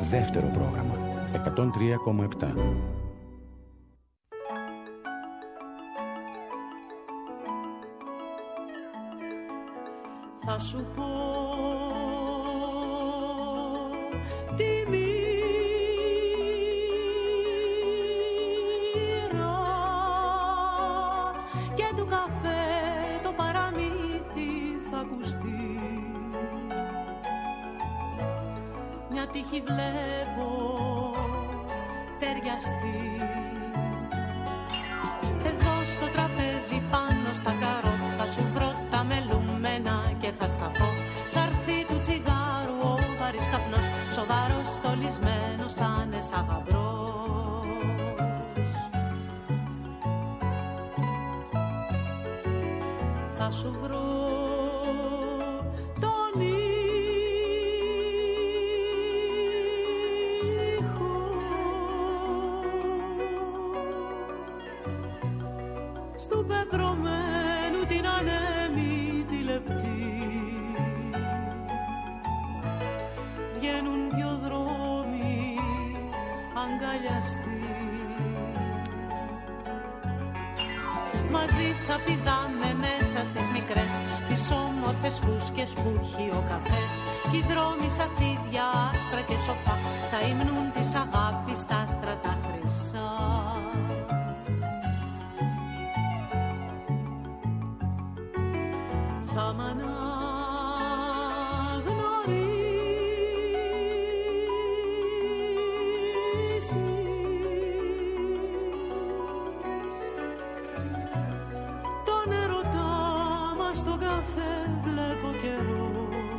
δεύτερο πρόγραμμα 103,7. Θα σου πω τη μοίρα και του καφέ το παραμύθι θα ακουστεί. Μια τύχη βλέπω ταιριαστεί. Εδώ στο τραπέζι πάνω στα καρό θα σου βρω τα μελούμενα και θα στα πω. Θα έρθει του τσιγάρου ο βαρύς καπνός, σοβαρός στολισμένος θα είναι σαν γαμπρός. Θα σου βρω τον ήχο στου πεπρωμένου την ανέμη τη λεπτή. Βγαίνουν δυο δρόμοι αγκαλιαστοί. Μαζί θα πηδάμε μέσα στις μικρές, τις όμορφες φούσκες που έχει ο καφές. Κι οι δρόμοι σαν φίδια άσπρα και σοφά θα υμνούν της αγάπης τα άστρα χρυσά. Θα μ' αναγνωρίσεις. Τον έρωτά μας στον καφέ βλέπω καιρό.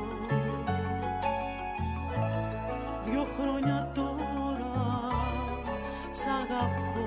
2 χρόνια τώρα σ' αγαπώ.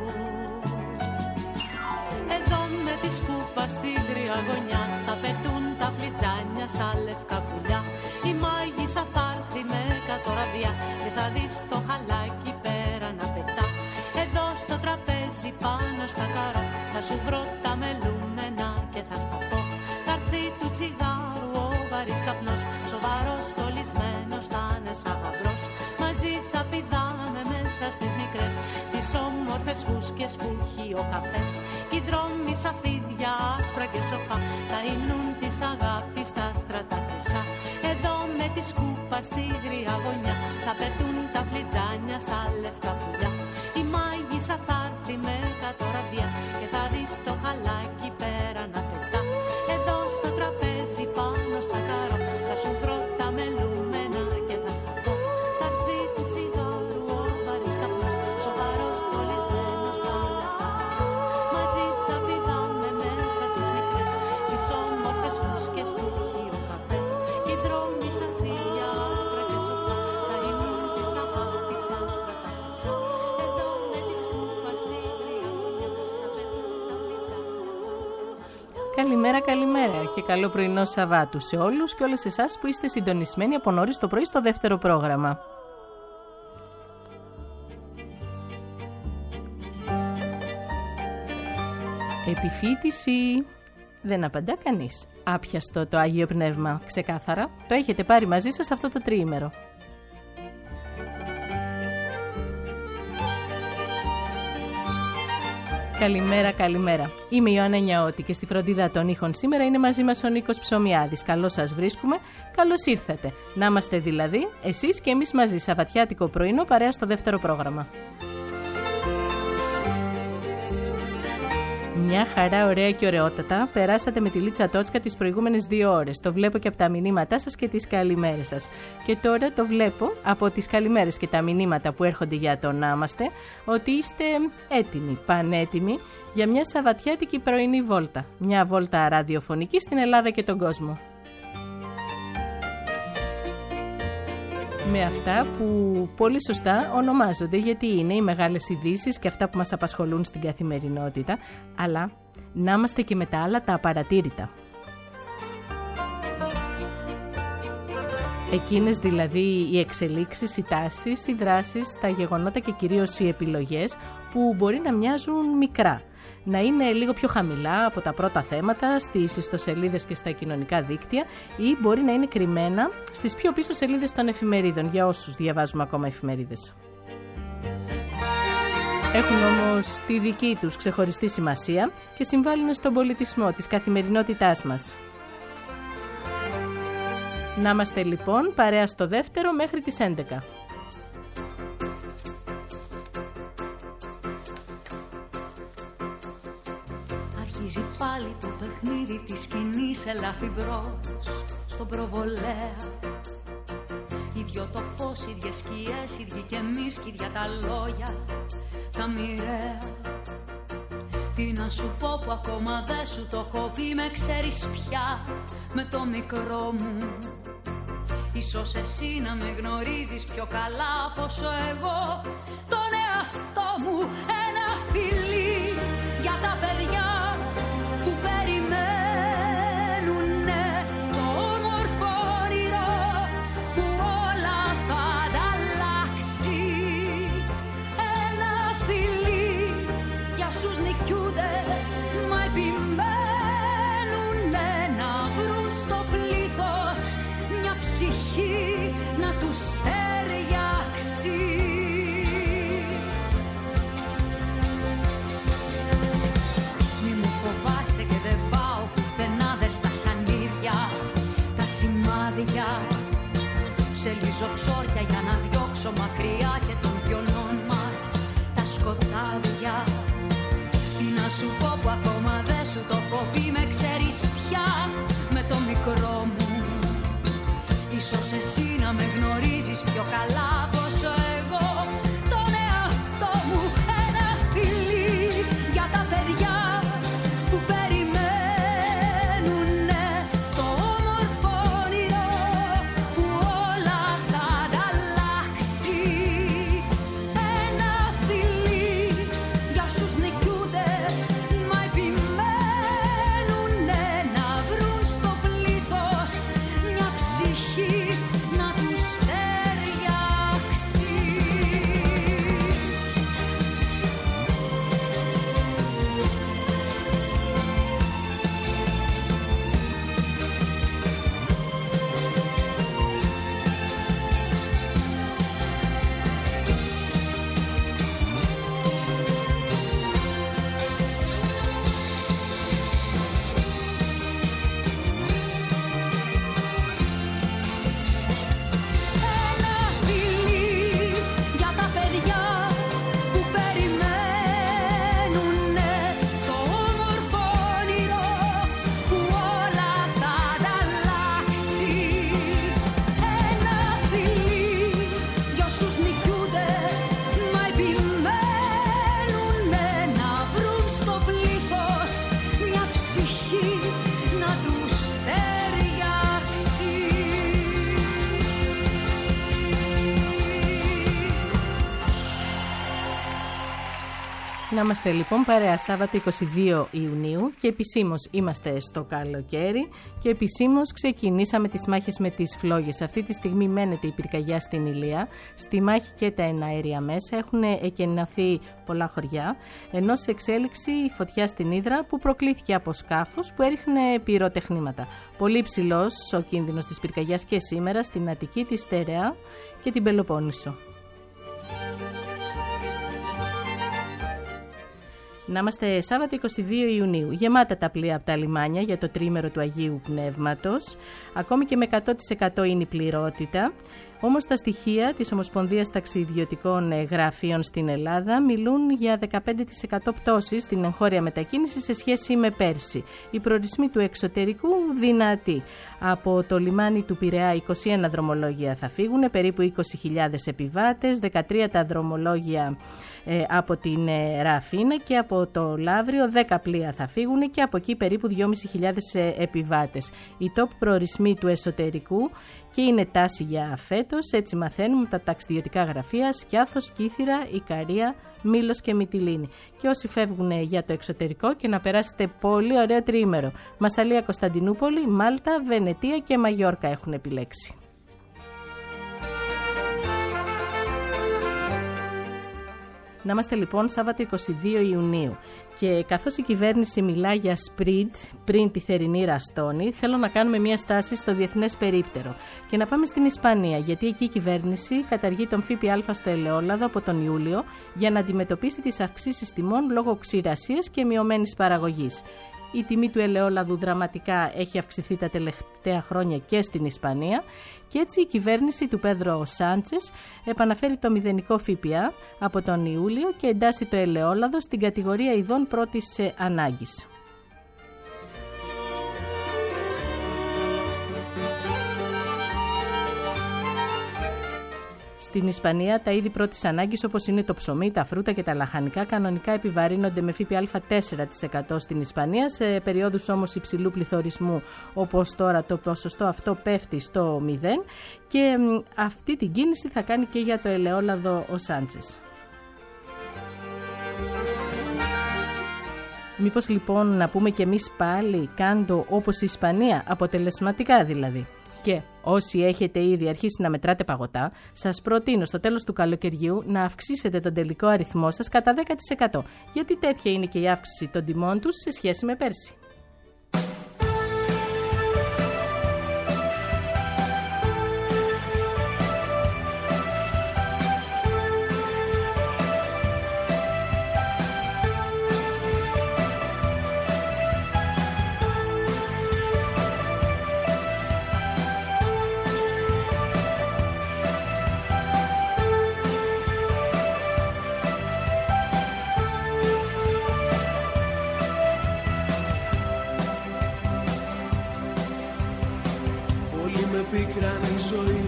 Εδώ με τη σκούπα στη γριά γωνιά θα πετούν τα φλιτζάνια σαν λευκά πουλιά. Η μάγισσα θα έρθει με κατοραβιά και θα δεις το χαλάκι πέρα να πετά. Εδώ στο τραπέζι πάνω στα καρό θα σου βρω τα μελούμενα και θα στα πω. Θα έρθει του τσιγάρου ο βαρύς καπνός, σοβαρός στολισμένος θα είναι σαν γαμπρός. Μαζί θα πηδάμε μέσα στις μικρές, τις όμορφες φούσκες που έχει ο καφές. Κι οι δρόμοι σαν φίδια άσπρα και σοφά θα υμνούν της αγάπης τα άστρα χρυσά. Εδώ με τη σκούπα στη γριά γωνιά θα πετούν τα φλιτζάνια σαν λευκά πουλιά. Η μάγισσα θα έρθει με κατοραβιά και θα δεις το χαλάκι πέρα να πετά. Εδώ στο τραπέζι πάνω στα καρό θα σου βρω τα μελούμενα και θα στα πω. Θα έρθει του τσιγάρου ο βαρύς καπνός, σοβαρός στολισμένος θα είναι σαν γαμπρός. Μαζί θα πηδάμε μέσα στις μικρές, τις όμορφες φούσκες που έχει ο καφές. Κι οι δρόμοι σαν φύλλα άσπρα και σοφά θα υμνούν της αγάπης τα άστρα τα χρυσά. Εδώ με τη σκούπα στη γριά γωνιά θα πετούν τα φλιτζάνια σαν... Καλημέρα, καλημέρα και καλό πρωινό Σαββάτου σε όλους και όλες εσάς που είστε συντονισμένοι από νωρίς το πρωί στο δεύτερο πρόγραμμα. Επιφύτηση. Δεν απαντά κανείς. Άπιαστο το Άγιο Πνεύμα, ξεκάθαρα. Το έχετε πάρει μαζί σας αυτό το τριήμερο. Καλημέρα, καλημέρα. Είμαι η Ιωάννα Νιαώτη και στη φροντίδα των ήχων σήμερα είναι μαζί μας ο Νίκος Ψωμιάδης. Καλώς σας βρίσκουμε, καλώς ήρθατε. Να είμαστε δηλαδή εσείς και εμείς μαζί, σαββατιάτικο πρωινό παρέα στο δεύτερο πρόγραμμα. Μια χαρά, ωραία και ωραιότατα. Περάσατε με τη Λίτσα Τότσκα τις προηγούμενες 2 ώρες. Το βλέπω και από τα μηνύματά σας και τις καλημέρες σας. Και τώρα το βλέπω από τις καλημέρες και τα μηνύματα που έρχονται για το να είμαστε, ότι είστε έτοιμοι, πανέτοιμοι για μια σαββατιάτικη πρωινή βόλτα. Μια βόλτα ραδιοφωνική στην Ελλάδα και τον κόσμο. Με αυτά που πολύ σωστά ονομάζονται, γιατί είναι οι μεγάλες ειδήσεις και αυτά που μας απασχολούν στην καθημερινότητα, αλλά να είμαστε και με τα άλλα τα απαρατήρητα. Εκείνες δηλαδή οι εξελίξεις, οι τάσεις, οι δράσεις, τα γεγονότα και κυρίως οι επιλογές που μπορεί να μοιάζουν μικρά. να είναι λίγο πιο χαμηλά από τα πρώτα θέματα στις ιστοσελίδες και στα κοινωνικά δίκτυα ή μπορεί να είναι κρυμμένα στις πιο πίσω σελίδες των εφημερίδων, για όσους διαβάζουμε ακόμα εφημερίδες. Έχουν όμως τη δική τους ξεχωριστή σημασία και συμβάλλουν στον πολιτισμό της καθημερινότητάς μας. Να είμαστε λοιπόν παρέα στο δεύτερο μέχρι τις 11. Αρχίζει πάλι το παιχνίδι της σκηνής, ελαφιμπρός στον προβολέα. Ίδιο το φως, ίδιες σκιές, ίδιοι κι εμείς κι ίδια τα λόγια, τα μοιραία. Τι να σου πω που ακόμα δεν σου το έχω πει, με ξέρεις πια με το μικρό μου. Ίσως εσύ να με γνωρίζεις πιο καλά από όσο εγώ τον εαυτό μου. Ένα φιλί για τα παιδιά που περιμένουνε το όμορφο όνειρο που όλα θα ανταλλάξει. Ένα φιλί για όσους νικιούνται μα επιμένουνε να βρουν στο πλήθος μια ψυχή να τους ταιριάξει. Μη μου φοβάσαι και δεν πάω πουθενά, δες τα σανίδια, τα σημάδια. Ψελίζω ξόρια για να διώξω μακριά και των πιονών μας τα σκοτάδια. Τι να σου πω που ακόμα δεν σου το έχω πει, με ξέρεις πια με το μικρό μου. Ίσως εσύ να με γνωρίζεις πιο καλά από όσο εγώ τον εαυτό μου. Ένα φιλί για τα παιδιά που περιμένουνε το όμορφο όνειρο που όλα θα ανταλλάξει. Ένα φιλί για όσους νικιούνται μα επιμένουνε να βρουν στο πλήθος μια ψυχή να τους ταιριάξει. Ένα φιλί για τα παιδιά που περιμένουνε το όμορφο όνειρο που όλα θα ανταλλάξει. Ένα φιλί για όσους νικιούνται μα επιμένουνε να βρουν στο πλήθος μια ψυχή να τους ταιριάξει. Να είμαστε λοιπόν παρέα Σάββατο 22 Ιουνίου και επισήμως είμαστε στο καλοκαίρι και επισήμως ξεκινήσαμε τις μάχες με τις φλόγες. Αυτή τη στιγμή μένεται η πυρκαγιά στην Ηλία, στη μάχη και τα εναέρια μέσα, έχουν εκενωθεί πολλά χωριά, ενώ σε εξέλιξη η φωτιά στην Ύδρα που προκλήθηκε από σκάφος που έριχνε πυροτεχνήματα. Πολύ ψηλός ο κίνδυνος της πυρκαγιάς και σήμερα στην Αττική, τη Στερεά και την Πελοπόννησο. Να είμαστε Σάββατο 22 Ιουνίου. Γεμάτα τα πλοία από τα λιμάνια για το τρίμερο του Αγίου Πνεύματος. Ακόμη και με 100% είναι η πληρότητα. Όμως τα στοιχεία της Ομοσπονδίας Ταξιδιωτικών Γραφείων στην Ελλάδα μιλούν για 15% πτώση στην εγχώρια μετακίνηση σε σχέση με πέρσι. Οι προορισμοί του εξωτερικού δυνατοί. Από το λιμάνι του Πειραιά 21 δρομολόγια θα φύγουν, περίπου 20.000 επιβάτες, 13 τα δρομολόγια από την Ραφίνα και από το Λαύριο 10 πλοία θα φύγουν και από εκεί περίπου 2.500 επιβάτες. Οι top προορισμοί του εσωτερικού και είναι τάση για φέτος, έτσι μαθαίνουμε τα ταξιδιωτικά γραφεία Σκιάθος, Κύθυρα, Ικαρία, Μήλος και Μυτιλήνη. Και όσοι φεύγουν για το εξωτερικό και να περάσετε πολύ ωραίο τριήμερο. Μασσαλία, Κωνσταντινούπολη, Μάλτα, Βενετία και Μαγιόρκα έχουν επιλέξει. Να είμαστε λοιπόν Σάββατο 22 Ιουνίου. Και καθώς η κυβέρνηση μιλά για σπριντ πριν τη θερινή ραστόνη, θέλω να κάνουμε μια στάση στο διεθνές περίπτερο και να πάμε στην Ισπανία, γιατί εκεί η κυβέρνηση καταργεί τον ΦΠΑ στο ελαιόλαδο από τον Ιούλιο για να αντιμετωπίσει τις αυξήσεις τιμών λόγω ξηρασίας και μειωμένης παραγωγής. Η τιμή του ελαιόλαδου δραματικά έχει αυξηθεί τα τελευταία χρόνια και στην Ισπανία και έτσι η κυβέρνηση του Πέδρο Σάντσες επαναφέρει το μηδενικό ΦΠΑ από τον Ιούλιο και εντάσσει το ελαιόλαδο στην κατηγορία ειδών πρώτης ανάγκης. Στην Ισπανία τα είδη πρώτης ανάγκης όπως είναι το ψωμί, τα φρούτα και τα λαχανικά κανονικά επιβαρύνονται με ΦΠΑ 4% στην Ισπανία. Σε περίοδους όμως υψηλού πληθωρισμού όπως τώρα το ποσοστό αυτό πέφτει στο 0 και αυτή την κίνηση θα κάνει και για το ελαιόλαδο ο Σάντσες. Μήπως λοιπόν να πούμε και εμείς πάλι κάντο όπως η Ισπανία, αποτελεσματικά δηλαδή. Και όσοι έχετε ήδη αρχίσει να μετράτε παγωτά, σας προτείνω στο τέλος του καλοκαιριού να αυξήσετε τον τελικό αριθμό σας κατά 10%, γιατί τέτοια είναι και η αύξηση των τιμών τους σε σχέση με πέρσι. πικράνει η ζωή.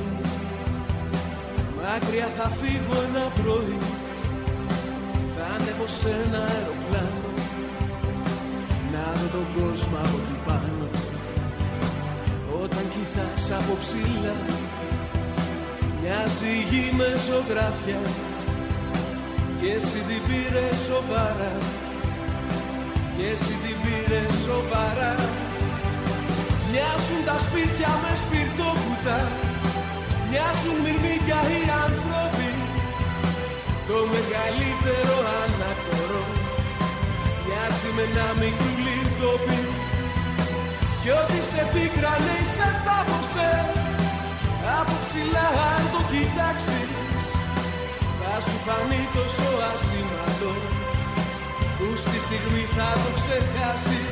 Μακριά θα φύγω ένα πρωί, θα ανέβω σε ένα αεροπλάνο, να δω τον κόσμο από την πάνω. Όταν κοιτάς από ψηλά, μοιάζει η γη με ζωγράφια, και εσύ την πήρες σοβαρά, και εσύ την πήρες σοβαρά. Μοιάζουν τα σπίτια με σπιρτόκουτα, μοιάζουν μυρμήγκια οι άνθρωποι, το μεγαλύτερο ανακτορό μοιάζει με ένα μικρούλι τοπί. Κι ό,τι σε πίκρανε ή σε θάβωσε, από ψηλά αν το κοιτάξεις, θα σου φανεί τόσο ασήμαντο, που στη στιγμή θα το ξεχάσεις.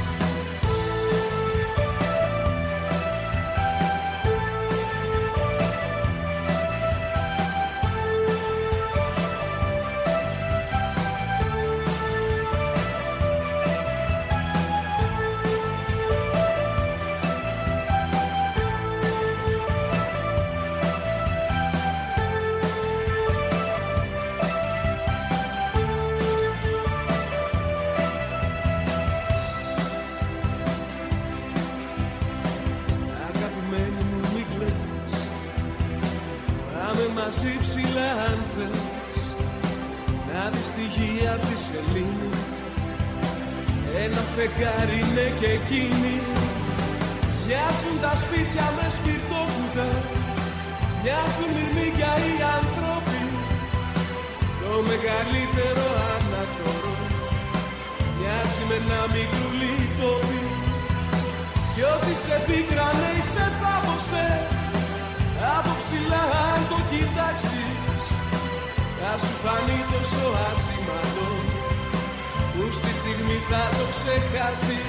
Μαζί ψηλά αν θες, να δεις τη γη απ' τη σελήνη, ένα φεγγάρι είναι και εκείνη. Μοιάζουν τα σπίτια με σπιρτόκουτα, μοιάζουν μυρμήγκια οι άνθρωποι, το μεγαλύτερο ανακτορό μοιάζει με ένα μικρούλι τοπί. Κι ό,τι σε πίκρανε ή σε θάβωσε, από ψηλά αν το κοιτάξεις, θα σου φανεί τόσο ασήμαντο, που στη στιγμή θα το ξεχάσεις.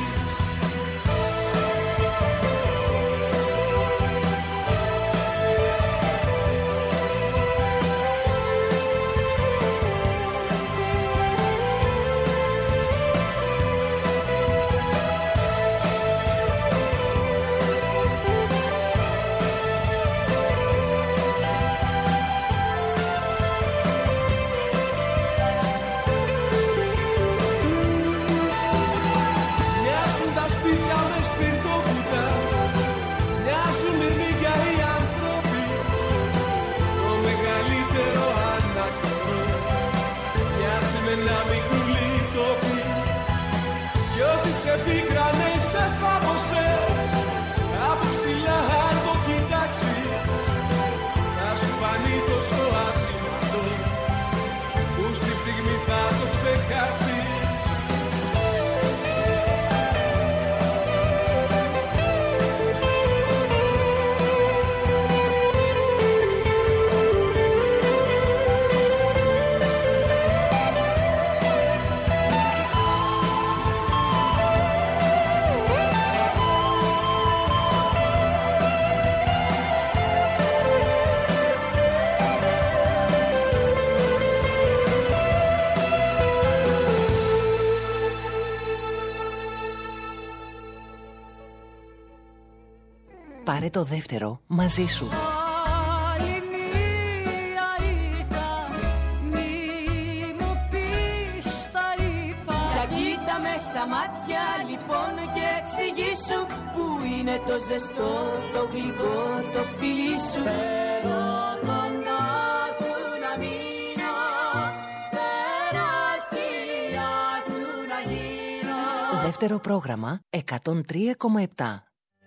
Πάρε το δεύτερο μαζί σου. Άλλη μία ήττα, μη μου πεις τα είπα. Για κοίτα με στα μάτια λοιπόν και εξηγήσου που είναι το ζεστό, το γλυκό, το φιλί σου. Θέλω κοντά σου να μείνω, θέλω σκιά σου να γίνω. Δεύτερο πρόγραμμα 103,7.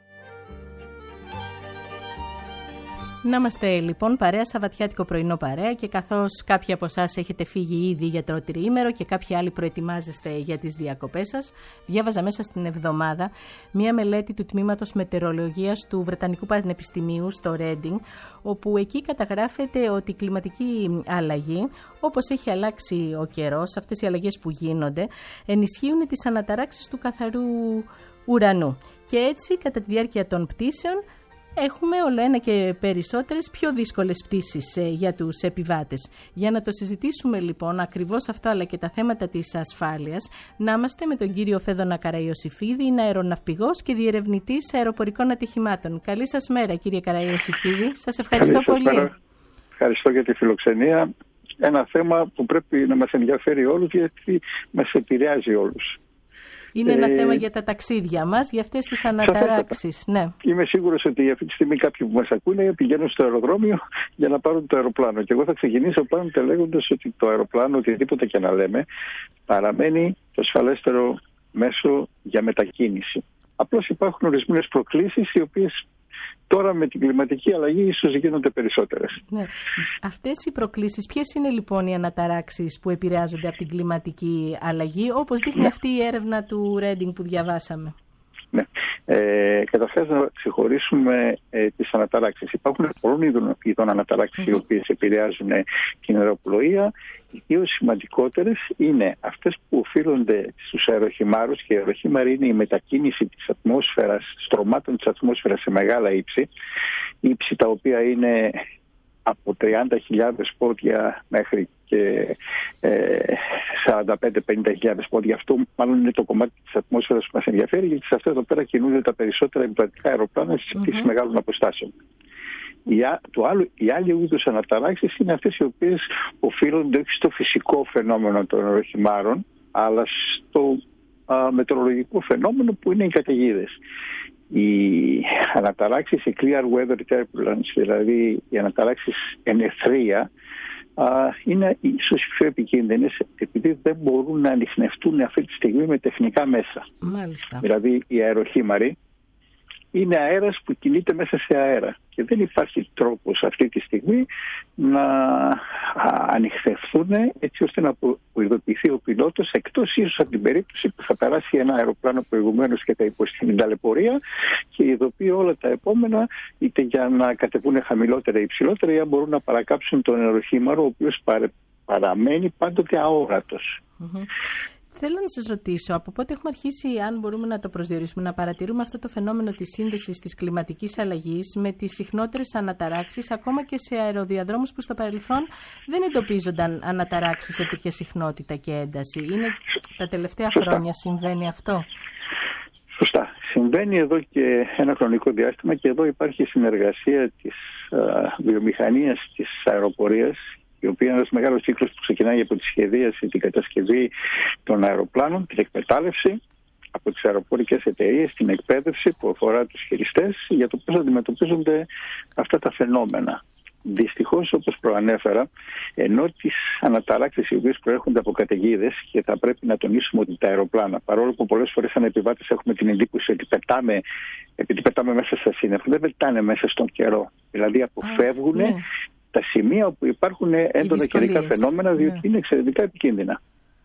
Να είμαστε λοιπόν παρέα, σαββατιάτικο πρωινό παρέα, και καθώς κάποιοι από εσάς έχετε φύγει ήδη για το τριήμερο και κάποιοι άλλοι προετοιμάζεστε για τις διακοπές σας, διάβαζα μέσα στην εβδομάδα μία μελέτη του Τμήματος Μετεωρολογίας του Βρετανικού Πανεπιστημίου στο Reading, όπου εκεί καταγράφεται ότι η κλιματική αλλαγή, όπως έχει αλλάξει ο καιρός, αυτές οι αλλαγές που γίνονται, ενισχύουν τις αναταράξεις του καθαρού ουρανού. Και έτσι, κατά τη διάρκεια των πτήσεων, έχουμε όλο ένα και περισσότερες πιο δύσκολες πτήσεις για τους επιβάτες. Για να το συζητήσουμε λοιπόν ακριβώς αυτό, αλλά και τα θέματα της ασφάλειας, να είμαστε με τον κύριο Φέδωνα Καραϊωσηφίδη, είναι αεροναυπηγός και διερευνητής αεροπορικών ατυχημάτων. Καλή σας μέρα, κύριε Καραϊωσηφίδη. Σας ευχαριστώ πολύ. Ευχαριστώ για τη φιλοξενία. Ένα θέμα που πρέπει να μας ενδιαφέρει όλους, γιατί μας επηρεάζει όλους. Είναι ένα θέμα για τα ταξίδια μας, για αυτές τις αναταράξεις. Ναι. Είμαι σίγουρος ότι αυτή τη στιγμή κάποιοι που μας ακούνε πηγαίνουν στο αεροδρόμιο για να πάρουν το αεροπλάνο. Και εγώ θα ξεκινήσω πάντοτε λέγοντας ότι το αεροπλάνο, οτιδήποτε και να λέμε, παραμένει το ασφαλέστερο μέσο για μετακίνηση. Απλώς υπάρχουν ορισμένες προκλήσεις, οι οποίες τώρα με την κλιματική αλλαγή ίσως γίνονται περισσότερες. Ναι. Αυτές οι προκλήσεις, ποιες είναι λοιπόν οι αναταράξεις που επηρεάζονται από την κλιματική αλλαγή, όπως δείχνει αυτή η έρευνα του Reading που διαβάσαμε? Ναι. Καταρχάς να ξεχωρίσουμε τις αναταράξεις. Υπάρχουν πολλών είδων αναταράξεις οι οποίες επηρεάζουν την αεροπλοεία. Οι δύο σημαντικότερες είναι αυτές που οφείλονται στους αεροχημάρους, και οι αεροχήμαροι είναι η μετακίνηση της ατμόσφαιρας, στρωμάτων της ατμόσφαιρας σε μεγάλα ύψη τα οποία είναι από 30.000 πόδια μέχρι και 45-50.000 πόδια. Αυτό μάλλον είναι το κομμάτι της ατμόσφαιρας που μας ενδιαφέρει, γιατί σε αυτά εδώ πέρα κινούνται τα περισσότερα επιβατικά αεροπλάνα στις πτήσεις μεγάλων αποστάσεων. Οι άλλοι είδους αναταράξεις είναι αυτές οι οποίες οφείλονται όχι στο φυσικό φαινόμενο των αεροχημάρων, αλλά στο μετεωρολογικό φαινόμενο που είναι οι καταιγίδες. Οι αναταράξεις, οι clear weather turbulence, δηλαδή οι αναταράξεις εν ευθρεία, είναι ίσως πιο επικίνδυνες, επειδή δεν μπορούν να ανιχνευτούν αυτή τη στιγμή με τεχνικά μέσα. Μάλιστα. Δηλαδή οι αεροχήμαροι είναι αέρας που κινείται μέσα σε αέρα και δεν υπάρχει τρόπος αυτή τη στιγμή να ανιχνευτούν έτσι ώστε να προειδοποιηθεί ο πιλότος, εκτός ίσως από την περίπτωση που θα περάσει ένα αεροπλάνο προηγουμένως και θα υποστεί την ταλαιπωρία και ειδοποιεί όλα τα επόμενα, είτε για να κατεβούν χαμηλότερα ή υψηλότερα, ή αν μπορούν να παρακάψουν τον αεροχήμαρο, ο οποίος παραμένει πάντοτε αόρατος. Θέλω να σας ρωτήσω, από πότε έχουμε αρχίσει, αν μπορούμε να το προσδιορίσουμε, να παρατηρούμε αυτό το φαινόμενο της σύνδεσης της κλιματικής αλλαγής με τις συχνότερες αναταράξεις, ακόμα και σε αεροδιαδρόμους που στο παρελθόν δεν εντοπίζονταν αναταράξεις σε τέτοια συχνότητα και ένταση? Είναι τα τελευταία χρόνια συμβαίνει αυτό? Σωστά. Συμβαίνει εδώ και ένα χρονικό διάστημα, και εδώ υπάρχει συνεργασία της βιομηχανίας της αεροπορίας, η οποία είναι ένας μεγάλος κύκλος που ξεκινάει από τη σχεδίαση, την κατασκευή των αεροπλάνων, την εκμετάλλευση από τις αεροπορικές εταιρείες, την εκπαίδευση που αφορά τους χειριστές για το πώς αντιμετωπίζονται αυτά τα φαινόμενα. Δυστυχώς, όπως προανέφερα, ενώ τις αναταράξεις οι οποίες προέρχονται από καταιγίδες, και θα πρέπει να τονίσουμε ότι τα αεροπλάνα, παρόλο που πολλές φορές σαν επιβάτες έχουμε την εντύπωση ότι επειδή πετάμε μέσα στα σύννεφα, δεν πετάνε μέσα στον καιρό. Δηλαδή αποφεύγουν τα σημεία όπου υπάρχουν έντονα καιρικά φαινόμενα, διότι είναι εξαιρετικά επικίνδυνα.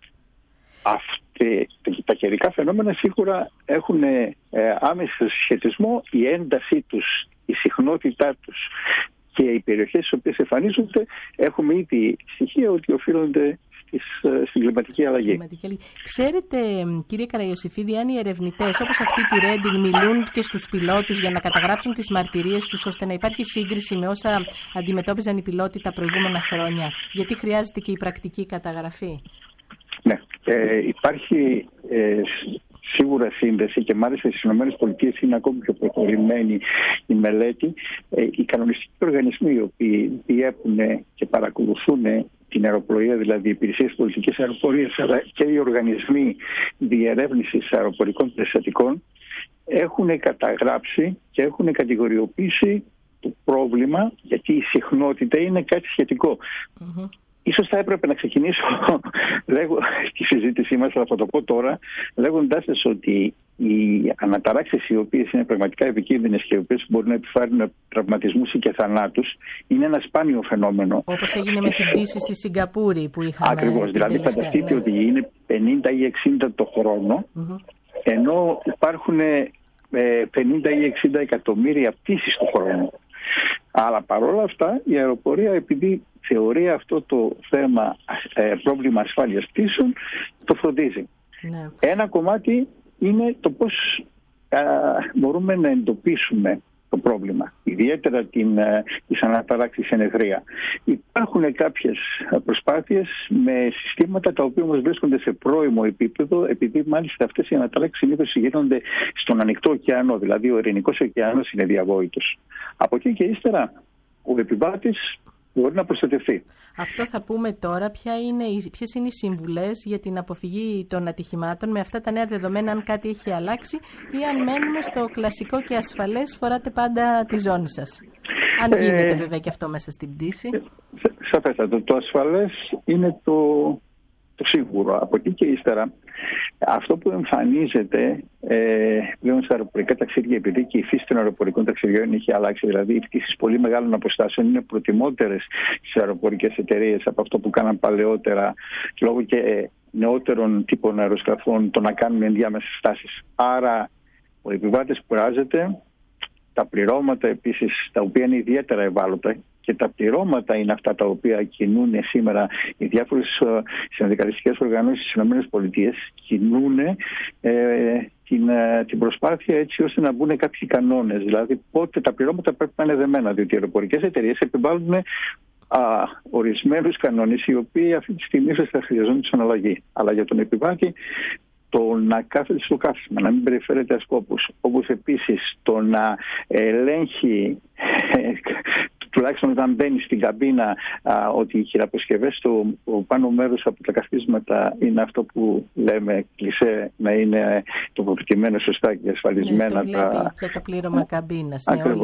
Τα καιρικά φαινόμενα σίγουρα έχουν άμεσο σχετισμό, η έντασή τους, η συχνότητά τους και οι περιοχές στις οποίες εμφανίζονται, έχουμε ήδη στοιχεία ότι οφείλονται στην κλιματική αλλαγή. Ξέρετε, κύριε Καραϊωσηφίδη, αν οι ερευνητές όπως αυτοί του Reading μιλούν και στους πιλότους για να καταγράψουν τις μαρτυρίες τους, ώστε να υπάρχει σύγκριση με όσα αντιμετώπιζαν οι πιλότοι τα προηγούμενα χρόνια, γιατί χρειάζεται και η πρακτική καταγραφή? Ναι, υπάρχει σίγουρα σύνδεση και μάλιστα στις ΗΠΑ είναι ακόμη πιο προχωρημένη η μελέτη. Οι κανονιστικοί οργανισμοί οι οποίοι διέπουν και παρακολουθούν την αεροπλοεία, δηλαδή οι υπηρεσίες πολιτικής αεροπορίας, αλλά και οι οργανισμοί διερεύνησης αεροπορικών περιστατικών, έχουν καταγράψει και έχουν κατηγοριοποιήσει το πρόβλημα, γιατί η συχνότητα είναι κάτι σχετικό. Ίσως θα έπρεπε να ξεκινήσω τη συζήτησή μας, αλλά θα το πω τώρα, λέγοντάς σας ότι οι αναταράξεις οι οποίες είναι πραγματικά επικίνδυνες και οι οποίες μπορούν να επιφέρουν τραυματισμούς ή και θανάτους είναι ένα σπάνιο φαινόμενο. Όπως έγινε με την πτήση στη Σιγκαπούρη που είχαμε. Ακριβώς, δηλαδή φανταστείτε ότι είναι 50 ή 60 το χρόνο, ενώ υπάρχουν 50 ή 60 εκατομμύρια πτήσεις το χρόνο. Αλλά παρόλα αυτά η αεροπορία, επειδή θεωρεί αυτό το θέμα πρόβλημα ασφάλειας πτήσεων, το φροντίζει. Ναι. Ένα κομμάτι είναι το πώς μπορούμε να εντοπίσουμε το πρόβλημα, ιδιαίτερα τις αναταράξεις ενεργεία. Υπάρχουν κάποιες προσπάθειες με συστήματα τα οποία όμως βρίσκονται σε πρώιμο επίπεδο, επειδή μάλιστα αυτές οι αναταράξεις συνήθως γίνονται στον ανοιχτό ωκεανό, δηλαδή ο Ειρηνικός ωκεανός είναι διαβόητος. Από εκεί και ύστερα ο επιβάτης μπορεί να προστατευτεί. Αυτό θα πούμε τώρα. Ποιες είναι οι συμβουλές για την αποφυγή των ατυχημάτων με αυτά τα νέα δεδομένα, αν κάτι έχει αλλάξει ή αν μένουμε στο κλασικό και ασφαλές φοράτε πάντα τη ζώνη σας. Αν γίνεται βέβαια και αυτό μέσα στην πτήση. Σαφέστατα. Το ασφαλές είναι το σίγουρο. Από εκεί και ύστερα αυτό που εμφανίζεται πλέον στα αεροπορικά ταξίδια, επειδή και η φύση των αεροπορικών ταξιδιών έχει αλλάξει, δηλαδή οι πτήσεις πολύ μεγάλων αποστάσεων είναι προτιμότερες στις αεροπορικές εταιρείες από αυτό που κάναν παλαιότερα, λόγω και νεότερων τύπων αεροσκαφών, το να κάνουν ενδιάμεσες στάσεις. Άρα ο επιβάτης κουράζεται, τα πληρώματα επίσης, τα οποία είναι ιδιαίτερα ευάλωτα, και τα πληρώματα είναι αυτά τα οποία κινούν σήμερα οι διάφορες συνδικαλιστικές οργανώσεις στις ΗΠΑ, κινούν την προσπάθεια έτσι ώστε να μπουν κάποιοι κανόνες. Δηλαδή πότε τα πληρώματα πρέπει να είναι δεμένα, διότι οι αεροπορικές εταιρείες επιβάλλουν ορισμένους κανόνες οι οποίοι αυτή τη στιγμή θα χρειαζόντουσαν αλλαγή. Αλλά για τον επιβάτη το να κάθεται στο κάθισμα, να μην περιφέρεται ασκόπους, όπως επίσης το να ελέγχει τουλάχιστον όταν μπαίνει στην καμπίνα ότι οι χειραποσκευές στο πάνω μέρος από τα καθίσματα είναι αυτό που λέμε κλισέ, να είναι τοποθετημένα σωστά και ασφαλισμένα. Ναι, και το πλήρωμα καμπίνας.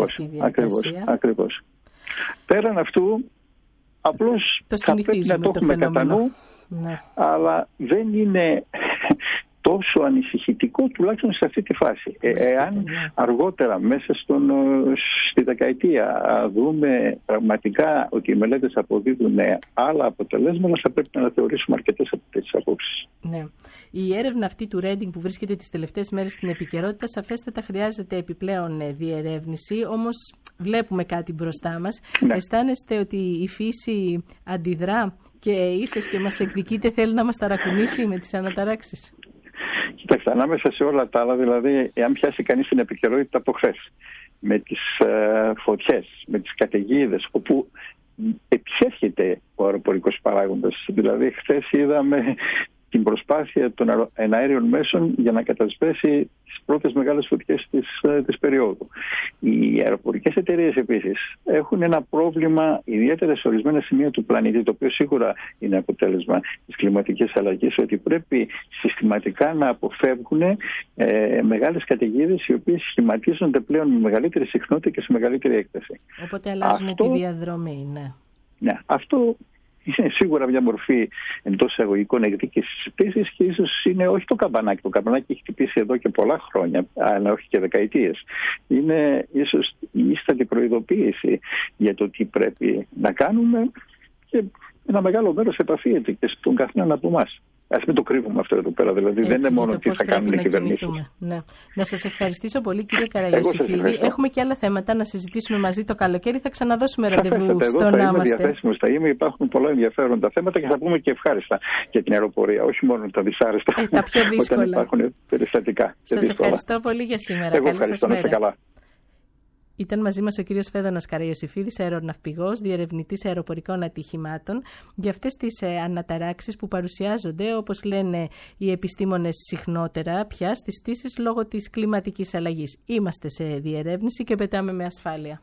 Ακριβώς. Πέραν αυτού, απλώς θα πρέπει να το έχουμε κατά νου, αλλά δεν είναι τόσο ανησυχητικό, τουλάχιστον σε αυτή τη φάση. Εάν αργότερα μέσα στη δεκαετία δούμε πραγματικά ότι οι μελέτες αποδίδουν άλλα αποτελέσματα, θα πρέπει να αναθεωρήσουμε αρκετές από τις απόψεις. Ναι. Η έρευνα αυτή του Reading που βρίσκεται τις τελευταίες μέρες στην επικαιρότητα σαφέστατα χρειάζεται επιπλέον διερεύνηση, όμως βλέπουμε κάτι μπροστά μας. Ναι. Αισθάνεστε ότι η φύση αντιδρά και ίσως και μας εκδικείται, θέλει να μας ταρακουνήσει με τις αναταράξεις? Κοιτάξτε, ανάμεσα σε όλα τα άλλα, δηλαδή, εάν πιάσει κανείς την επικαιρότητα από χθες, με τις φωτιές, με τις καταιγίδες, όπου επιέρχεται ο αεροπορικός παράγοντας. Δηλαδή, χθες είδαμε την προσπάθεια των εναέριων μέσων για να κατασπέσει τις πρώτες μεγάλες φωτιές της περίοδου. Οι αεροπορικές εταιρείες επίσης έχουν ένα πρόβλημα, ιδιαίτερα σε ορισμένα σημεία του πλανήτη, το οποίο σίγουρα είναι αποτέλεσμα της κλιματικής αλλαγής, ότι πρέπει συστηματικά να αποφεύγουν μεγάλες καταιγίδες οι οποίες σχηματίζονται πλέον με μεγαλύτερη συχνότητα και σε μεγαλύτερη έκταση. Οπότε αλλάζουν τη διαδρομή, ναι. Ναι, αυτό είναι σίγουρα μια μορφή εντός εισαγωγικών εκδίκησης της πτήσης και ίσως είναι όχι το καμπανάκι. Το καμπανάκι έχει χτυπήσει εδώ και πολλά χρόνια, αλλά όχι και δεκαετίες. Είναι ίσως η ίστατη προειδοποίηση για το τι πρέπει να κάνουμε και ένα μεγάλο μέρος επαφίεται και στον καθέναν από εμάς. Ας μην το κρύβουμε αυτό εδώ πέρα, δηλαδή έτσι, δεν είναι μόνο τι θα κάνουν οι κυβερνήσεις. Ναι. Να σας ευχαριστήσω πολύ, κύριε Καραγιοσифίδη. Έχουμε και άλλα θέματα να συζητήσουμε μαζί το καλοκαίρι. Θα ξαναδώσουμε ραντεβού στο να είμαστε. Διαθέσιμος θα είμαι, υπάρχουν πολλά ενδιαφέροντα θέματα και θα πούμε και ευχάριστα για την αεροπορία, όχι μόνο τα δυσάρεστα. Τα πιο δύσκολα. Όταν υπάρχουν περιστατικά. Σας ευχαριστώ πολύ για σήμερα. Εγώ ευχαριστώ, να είστε καλά. Ήταν μαζί μας ο κύριος Φέδωνας Καραϊωσηφίδης, αεροναυπηγός, διερευνητής αεροπορικών ατυχημάτων, για αυτές τις αναταράξεις που παρουσιάζονται, όπως λένε οι επιστήμονες, συχνότερα πια στις πτήσεις λόγω της κλιματικής αλλαγής. Είμαστε σε διερεύνηση και πετάμε με ασφάλεια.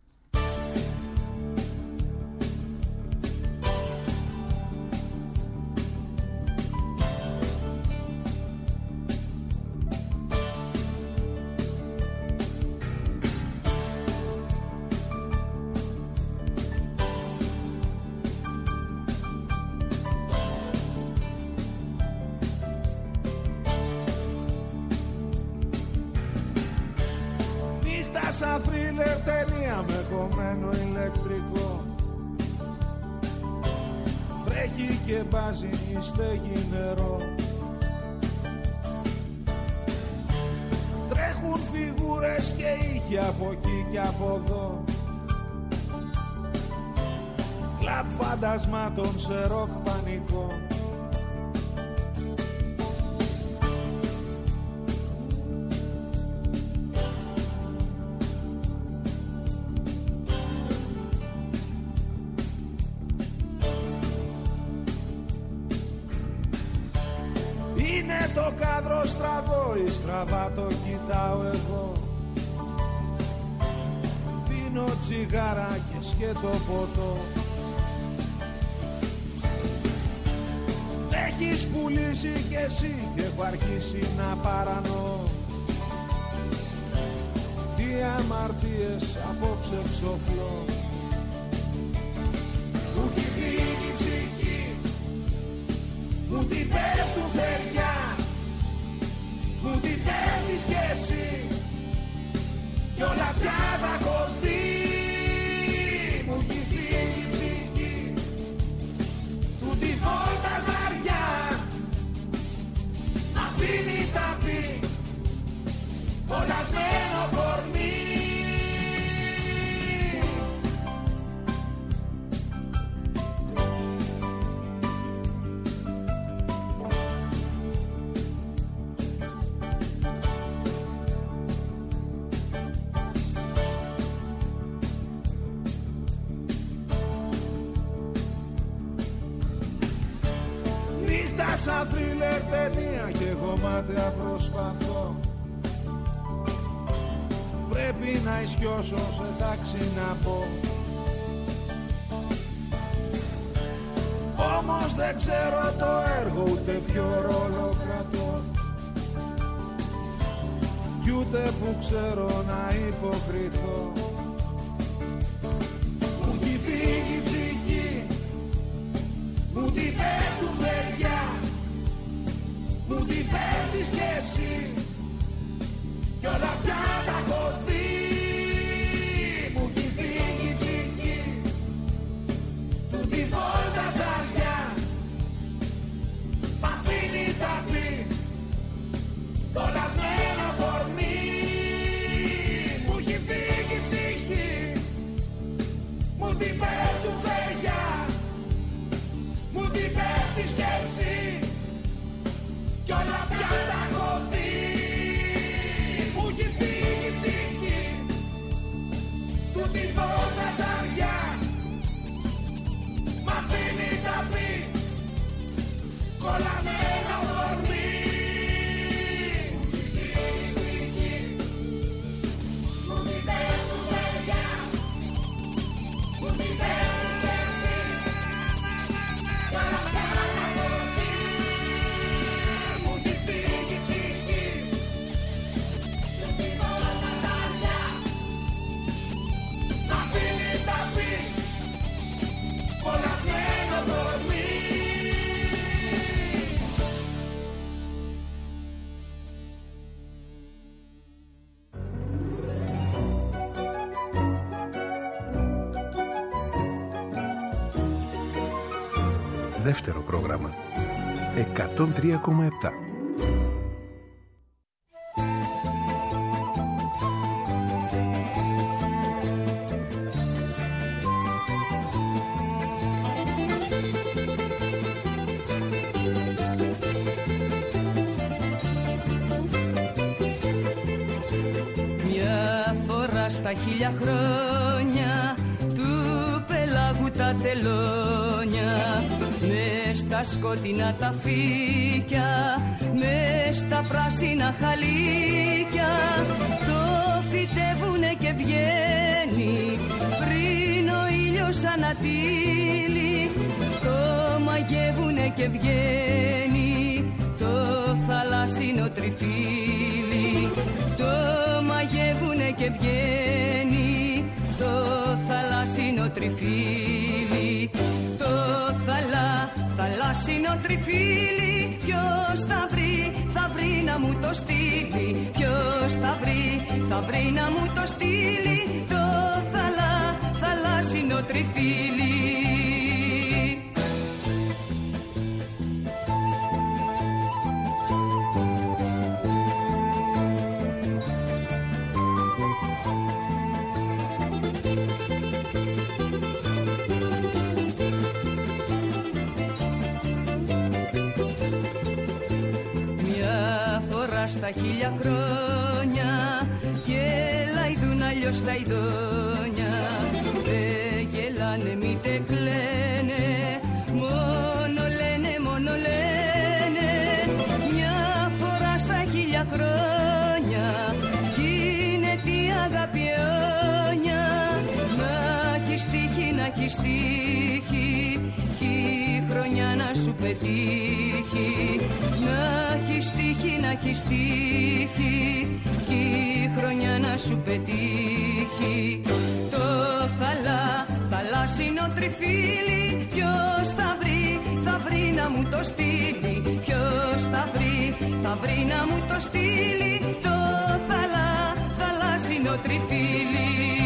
Σαν θρίλερ ταινία με κομμένο ηλεκτρικό. Βρέχει και μπάζει η στέγη νερό. Τρέχουν φιγούρες και ήχοι από εκεί και από εδώ. Κλαμπ φαντασμάτων σε ροκ πανικό. Είναι το κάδρο στραβό ή στραβά το κοιτάω εγώ. Πίνω τσιγάρα και σκέτο ποτό. Έχεις πουλήσει κι εσύ και έχω αρχίσει να παρανοώ. Τι αμαρτίες απόψε ξοφλώ. Μου έχει φύγει η ψυχή, μου την πέφτουν θεριά, μου την πέφτεις κι εσύ κι όλα πια τα έχω δει. Μου έχει φύγει η ψυχή, του τη βόλτα ζαριά, αφήνει τα πει, κολλασμένο κορμί. Σαν θρίλερ ταινία και εγώ μάταια προσπαθώ. Πρέπει να ισιώσω σε τάξη να πω. Όμως δεν ξέρω το έργο ούτε ποιο ρόλο κρατώ. Κι ούτε που ξέρω να υποκριθώ. Μου έχει φύγει η ψυχή, μου την πέφτουν θεριά, μου την πέφτεις κι εσύ κι όλα πια τα έχω δει. Μου έχει φύγει η ψυχή, του τη βόλτα ζαριά, μ' αφήνει τα πλή, κολλασμένο κορμί. Μου έχει φύγει η ψυχή, μου την πέφτουν θεριά, μου την πέφτεις κι εσύ κι όλα πια τα έχω δει. Μου έχει φύγει η ψυχή, του τη βόλτα ζαριά, μ' αφήνει τα πει, κολλασμένο κορμί. Μου έχει φύγει η ψυχή, μου την πέφτουν θεριά, μου την πέφτεις εσύ κι όλα πια τα έχω δει. Μου έχει φύγει η ψυχή, του τη βόλτα ζαριά, μ' αφήνει τα πει, κολλασμένο κορμί. Δεύτερο πρόγραμμα 103,7. στα 1000 χρόνια του πελάγου τα τελώνια, μες στα σκοτεινά τα φύκια, μες στα πράσινα χαλίκια, το φυτεύουνε και βγαίνει πριν ο ήλιος ανατείλει, το μαγεύουνε και βγαίνει το θαλάσσινο τριφύλι, το μαγεύουνε και βγαίνει το θαλάσσινο τριφύλι, το θαλάσσινο τριφύλι. Ποιος θα βρει να μου το στείλει, ποιος θα βρει να μου το στείλει, το θαλάσσινο τριφύλι. Στα 1000 χρόνια και λαϊδούν αλλιώς τα ειδόνια, δε γελάνε μήτε κλαίνε, μόνο λένε, μια φορά στα 1000 χρόνια γίνεται η αγάπη αιώνια, να έχεις τύχει, κι η χρονιά να σου πετύχει, να έχεις τύχει, κι η χρονιά να σου πετύχει, το θαλάσσινο τριφύλι. Ποιος θα βρει να μου το στείλει, ποιος θα βρει να μου το στείλει, το θαλάσσινο τριφύλι.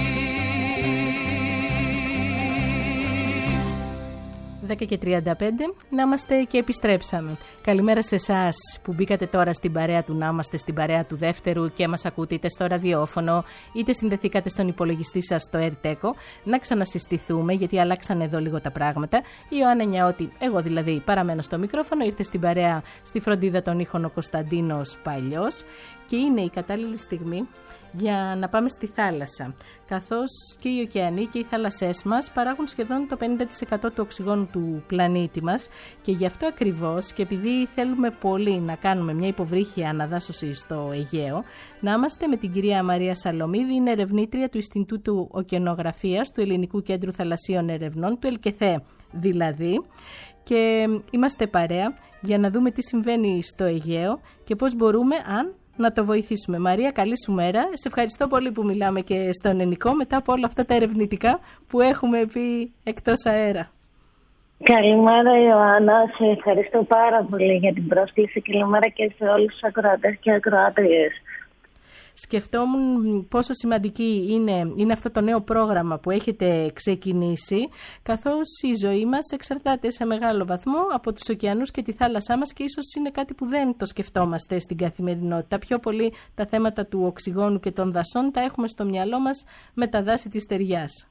10:35, να είμαστε και επιστρέψαμε. Καλημέρα σε εσάς που μπήκατε τώρα στην παρέα του Να είμαστε, στην παρέα του δεύτερου και μας ακούτε είτε στο ραδιόφωνο είτε συνδεθήκατε στον υπολογιστή σας στο AirTeco. Να ξανασυστηθούμε γιατί αλλάξανε εδώ λίγο τα πράγματα. Η Ιωάννα Νιαώτη, εγώ δηλαδή, παραμένω στο μικρόφωνο, ήρθε στην παρέα στη φροντίδα των ήχων ο Κωνσταντίνος Παλιός και είναι η κατάλληλη στιγμή για να πάμε στη θάλασσα, καθώς και οι ωκεανοί και οι θάλασσές μας παράγουν σχεδόν το 50% του οξυγόνου του πλανήτη μας και γι' αυτό ακριβώς και επειδή θέλουμε πολύ να κάνουμε μια υποβρύχια αναδάσωση στο Αιγαίο, να είμαστε με την κυρία Μαρία Σαλομίδη, είναι ερευνήτρια του Ινστιτούτου Ωκεανογραφίας του Ελληνικού Κέντρου Θαλασσίων Ερευνών, του ΕΛΚΕΘΕ δηλαδή, και είμαστε παρέα για να δούμε τι συμβαίνει στο Αιγαίο και πώς μπορούμε να το βοηθήσουμε. Μαρία, καλή σου μέρα. Σε ευχαριστώ πολύ που μιλάμε και στον ελληνικό μετά από όλα αυτά τα ερευνητικά που έχουμε πει εκτός αέρα. Καλημέρα Ιωάννα, σε ευχαριστώ πάρα πολύ για την πρόσκληση. Καλημέρα και σε όλους τους ακροατές και ακροάτριες. Σκεφτόμουν πόσο σημαντική είναι αυτό το νέο πρόγραμμα που έχετε ξεκινήσει, καθώς η ζωή μας εξαρτάται σε μεγάλο βαθμό από τους ωκεανούς και τη θάλασσά μας και ίσως είναι κάτι που δεν το σκεφτόμαστε στην καθημερινότητα. Πιο πολύ τα θέματα του οξυγόνου και των δασών τα έχουμε στο μυαλό μας με τα δάση της στεριάς.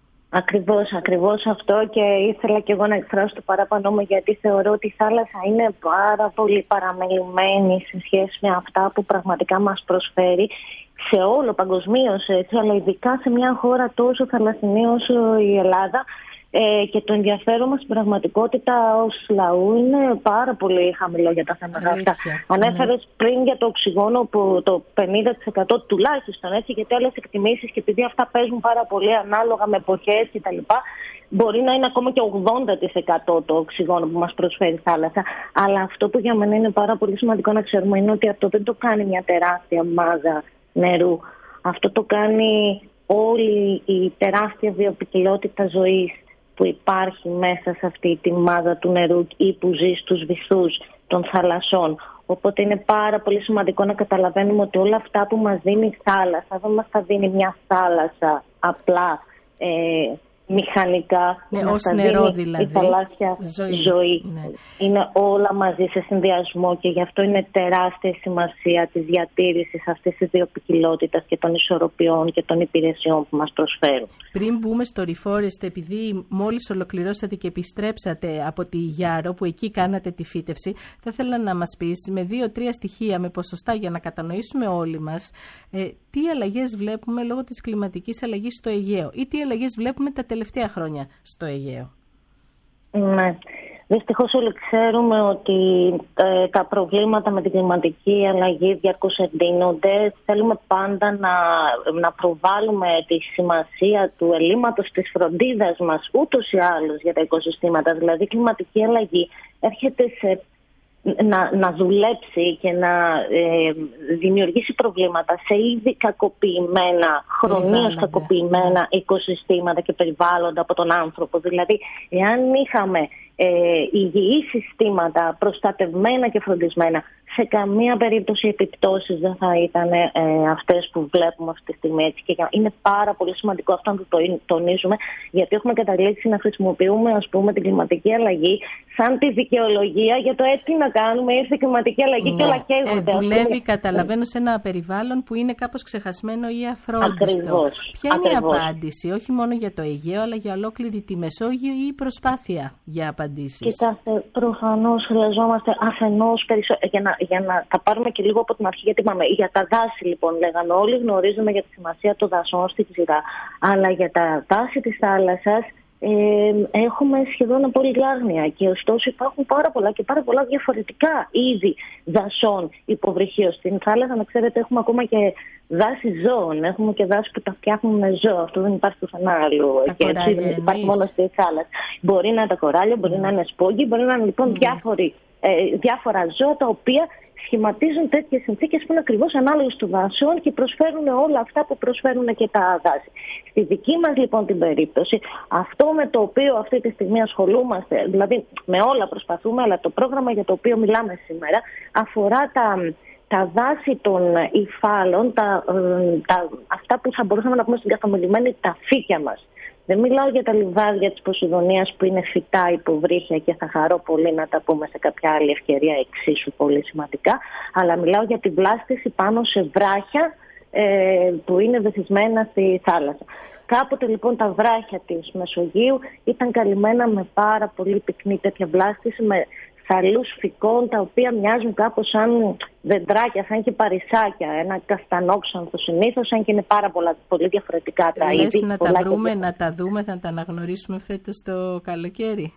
Ακριβώς αυτό, και ήθελα και εγώ να εκφράσω το παράπανό μου, γιατί θεωρώ ότι η θάλασσα είναι πάρα πολύ παραμελημένη σε σχέση με αυτά που πραγματικά μας προσφέρει σε όλο παγκοσμίως, αλλά ειδικά σε μια χώρα τόσο θαλασσινή όσο η Ελλάδα. Και το ενδιαφέρον μας στην πραγματικότητα ως λαού είναι πάρα πολύ χαμηλό για τα θέματα αυτά. Ανέφερες πριν για το οξυγόνο που το 50% τουλάχιστον, έτσι, γιατί άλλες εκτιμήσεις, και επειδή αυτά παίζουν πάρα πολύ ανάλογα με εποχές κτλ., μπορεί να είναι ακόμα και 80% το οξυγόνο που μας προσφέρει η θάλασσα. Αλλά αυτό που για μένα είναι πάρα πολύ σημαντικό να ξέρουμε είναι ότι αυτό δεν το κάνει μια τεράστια μάζα νερού. Αυτό το κάνει όλη η τεράστια βιοποικιλότητα ζωής που υπάρχει μέσα σε αυτή τη μάζα του νερού ή που ζει στους βυθούς των θαλασσών. Οπότε είναι πάρα πολύ σημαντικό να καταλαβαίνουμε ότι όλα αυτά που μας δίνει η θάλασσα δεν μας τα δίνει μια θάλασσα απλά μηχανικά. Ναι, ως νερό δηλαδή. Η θαλάσσια ζωή. Ναι. Είναι όλα μαζί σε συνδυασμό και γι' αυτό είναι τεράστια σημασία της διατήρησης αυτής της βιοποικιλότητας και των ισορροπιών και των υπηρεσιών που μας προσφέρουν. Πριν μπούμε στο Reforest, επειδή μόλις ολοκληρώσατε και επιστρέψατε από τη Γιάρο που εκεί κάνατε τη φύτευση, θα ήθελα να μας πεις με 2-3 στοιχεία, με ποσοστά για να κατανοήσουμε όλοι μας, τι αλλαγές βλέπουμε λόγω της κλιματικής αλλαγής στο Αιγαίο ή τι αλλαγές βλέπουμε τα τελευταία χρόνια στο Αιγαίο. Ναι. Δυστυχώς όλοι ξέρουμε ότι τα προβλήματα με την κλιματική αλλαγή διαρκώς εντείνονται. Θέλουμε πάντα να προβάλλουμε τη σημασία του ελλείμματος της φροντίδας μας ούτως ή άλλως για τα οικοσυστήματα. Δηλαδή η κλιματική αλλαγή έρχεται να δουλέψει και να δημιουργήσει προβλήματα σε ήδη κακοποιημένα, χρονίως κακοποιημένα οικοσυστήματα και περιβάλλοντα από τον άνθρωπο. Δηλαδή, εάν είχαμε υγιή συστήματα προστατευμένα και φροντισμένα, σε καμία περίπτωση οι επιπτώσεις δεν θα ήταν αυτές που βλέπουμε αυτή τη στιγμή. Έτσι. Και είναι πάρα πολύ σημαντικό αυτό να το τονίζουμε, γιατί έχουμε καταλήξει να χρησιμοποιούμε, ας πούμε, την κλιματική αλλαγή σαν τη δικαιολογία για το έτσι να κάνουμε. Ήρθε η κλιματική αλλαγή και όλα καίγονται. Δουλεύει, καταλαβαίνω, σε ένα περιβάλλον που είναι κάπως ξεχασμένο ή αφρόντιστο. Ποια είναι η απάντηση, όχι μόνο για το Αιγαίο, αλλά για ολόκληρη τη Μεσόγειο ή η προσπάθεια για απαντήσεις? Κοιτάξτε, προφανώς χρειαζόμαστε αφενός περισσότερο. Για να τα πάρουμε και λίγο από την αρχή, γιατί είπαμε για τα δάση, λοιπόν, λέγανε όλοι, γνωρίζουμε για τη σημασία των δασών στη ξηρά. Αλλά για τα δάση της θάλασσας έχουμε σχεδόν απόλυτη άγνοια. Και ωστόσο υπάρχουν πάρα πολλά διαφορετικά είδη δασών υποβρυχίως. Στην θάλασσα, να ξέρετε, έχουμε ακόμα και δάση ζώων. Έχουμε και δάση που τα φτιάχνουν με ζώα. Αυτό δεν υπάρχει πουθενά αλλού. Υπάρχει μόνο στη θάλασσα. Μπορεί να είναι τα κοράλια, μπορεί να είναι σπόγγι, μπορεί να είναι λοιπόν διάφορα ζώα τα οποία σχηματίζουν τέτοιες συνθήκες που είναι ακριβώς ανάλογες των δάσεων και προσφέρουν όλα αυτά που προσφέρουν και τα δάση. Στη δική μας λοιπόν την περίπτωση, αυτό με το οποίο αυτή τη στιγμή ασχολούμαστε, δηλαδή με όλα προσπαθούμε, αλλά το πρόγραμμα για το οποίο μιλάμε σήμερα αφορά τα δάση των υφάλων, αυτά που θα μπορούσαμε να πούμε στην καθομιλημένη τα φύκια μας. Δεν μιλάω για τα λιβάδια της Ποσειδονίας που είναι φυτά υποβρύχια και θα χαρώ πολύ να τα πούμε σε κάποια άλλη ευκαιρία εξίσου πολύ σημαντικά, αλλά μιλάω για την βλάστηση πάνω σε βράχια που είναι βυθισμένα στη θάλασσα. Κάποτε λοιπόν τα βράχια της Μεσογείου ήταν καλυμμένα με πάρα πολύ πυκνή τέτοια βλάστηση, με θαλούς φυκών τα οποία μοιάζουν κάπως σαν δεντράκια, σαν και παρισάκια, ένα καστανόξανθο συνήθως, αν και είναι πολύ διαφορετικά τα είδη. Λες να τα βρούμε, να τα δούμε, θα τα αναγνωρίσουμε φέτος το καλοκαίρι?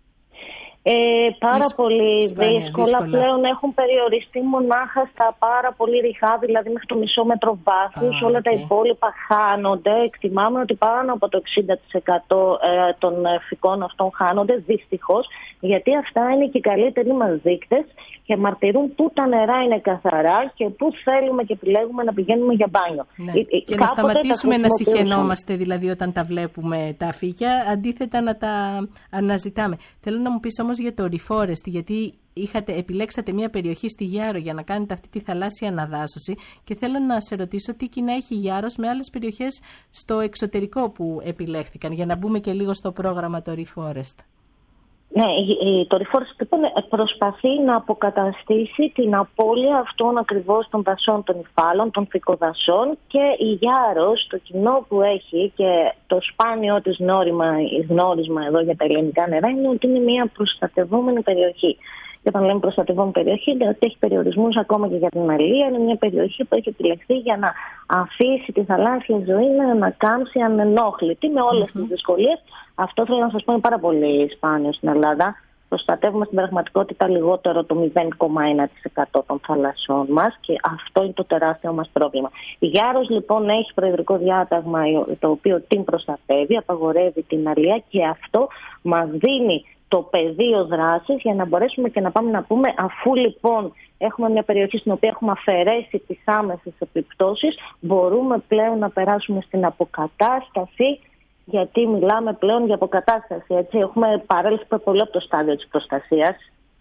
Πάρα πολύ δύσκολα. Πλέον έχουν περιοριστεί μονάχα στα πάρα πολύ ρηχά, δηλαδή μέχρι το μισό μέτρο βάθους. Όλα τα υπόλοιπα χάνονται. Εκτιμάμε ότι πάνω από το 60% των φυκών αυτών χάνονται, δυστυχώς, γιατί αυτά είναι και οι καλύτεροι μας δείκτες και μαρτυρούν πού τα νερά είναι καθαρά και πού θέλουμε και επιλέγουμε να πηγαίνουμε για μπάνιο. Ναι. Και να σταματήσουμε να συχαινόμαστε δηλαδή όταν τα βλέπουμε τα φύκια, αντίθετα να τα αναζητάμε. Θέλω να μου πεις όμως για το reforest, γιατί επιλέξατε μια περιοχή στη Γιάρο για να κάνετε αυτή τη θαλάσσια αναδάσωση και θέλω να σε ρωτήσω τι κοινά έχει η Γιάρος με άλλες περιοχές στο εξωτερικό που επιλέχθηκαν, για να μπούμε και λίγο στο πρόγραμμα το reforest. Ναι, το reforest προσπαθεί να αποκαταστήσει την απώλεια αυτών ακριβώς των δασών των υφάλων, των φυκοδασών, και η Γιάρος, το κοινό που έχει και το σπάνιο της γνώρισμα εδώ για τα ελληνικά νερά είναι ότι είναι μια προστατευόμενη περιοχή. Και όταν λέμε προστατευόμενη περιοχή, είναι ότι έχει περιορισμούς ακόμα και για την αλία. Είναι μια περιοχή που έχει επιλεχθεί για να αφήσει τη θαλάσσια ζωή να ανακάμψει ανενόχλητη με όλες τις δυσκολίες. Αυτό θέλω να σας πω είναι πάρα πολύ σπάνιο στην Ελλάδα. Προστατεύουμε στην πραγματικότητα λιγότερο το 0,1% των θαλασσών μας και αυτό είναι το τεράστιο μας πρόβλημα. Η Γιάρος λοιπόν έχει προεδρικό διάταγμα το οποίο την προστατεύει, απαγορεύει την αλία και αυτό μας δίνει το πεδίο δράσης για να μπορέσουμε και να πάμε να πούμε, αφού λοιπόν έχουμε μια περιοχή στην οποία έχουμε αφαιρέσει τις άμεσες επιπτώσεις, μπορούμε πλέον να περάσουμε στην αποκατάσταση, γιατί μιλάμε πλέον για αποκατάσταση. Έτσι. Έχουμε παρέλθει πολύ από το στάδιο της προστασίας.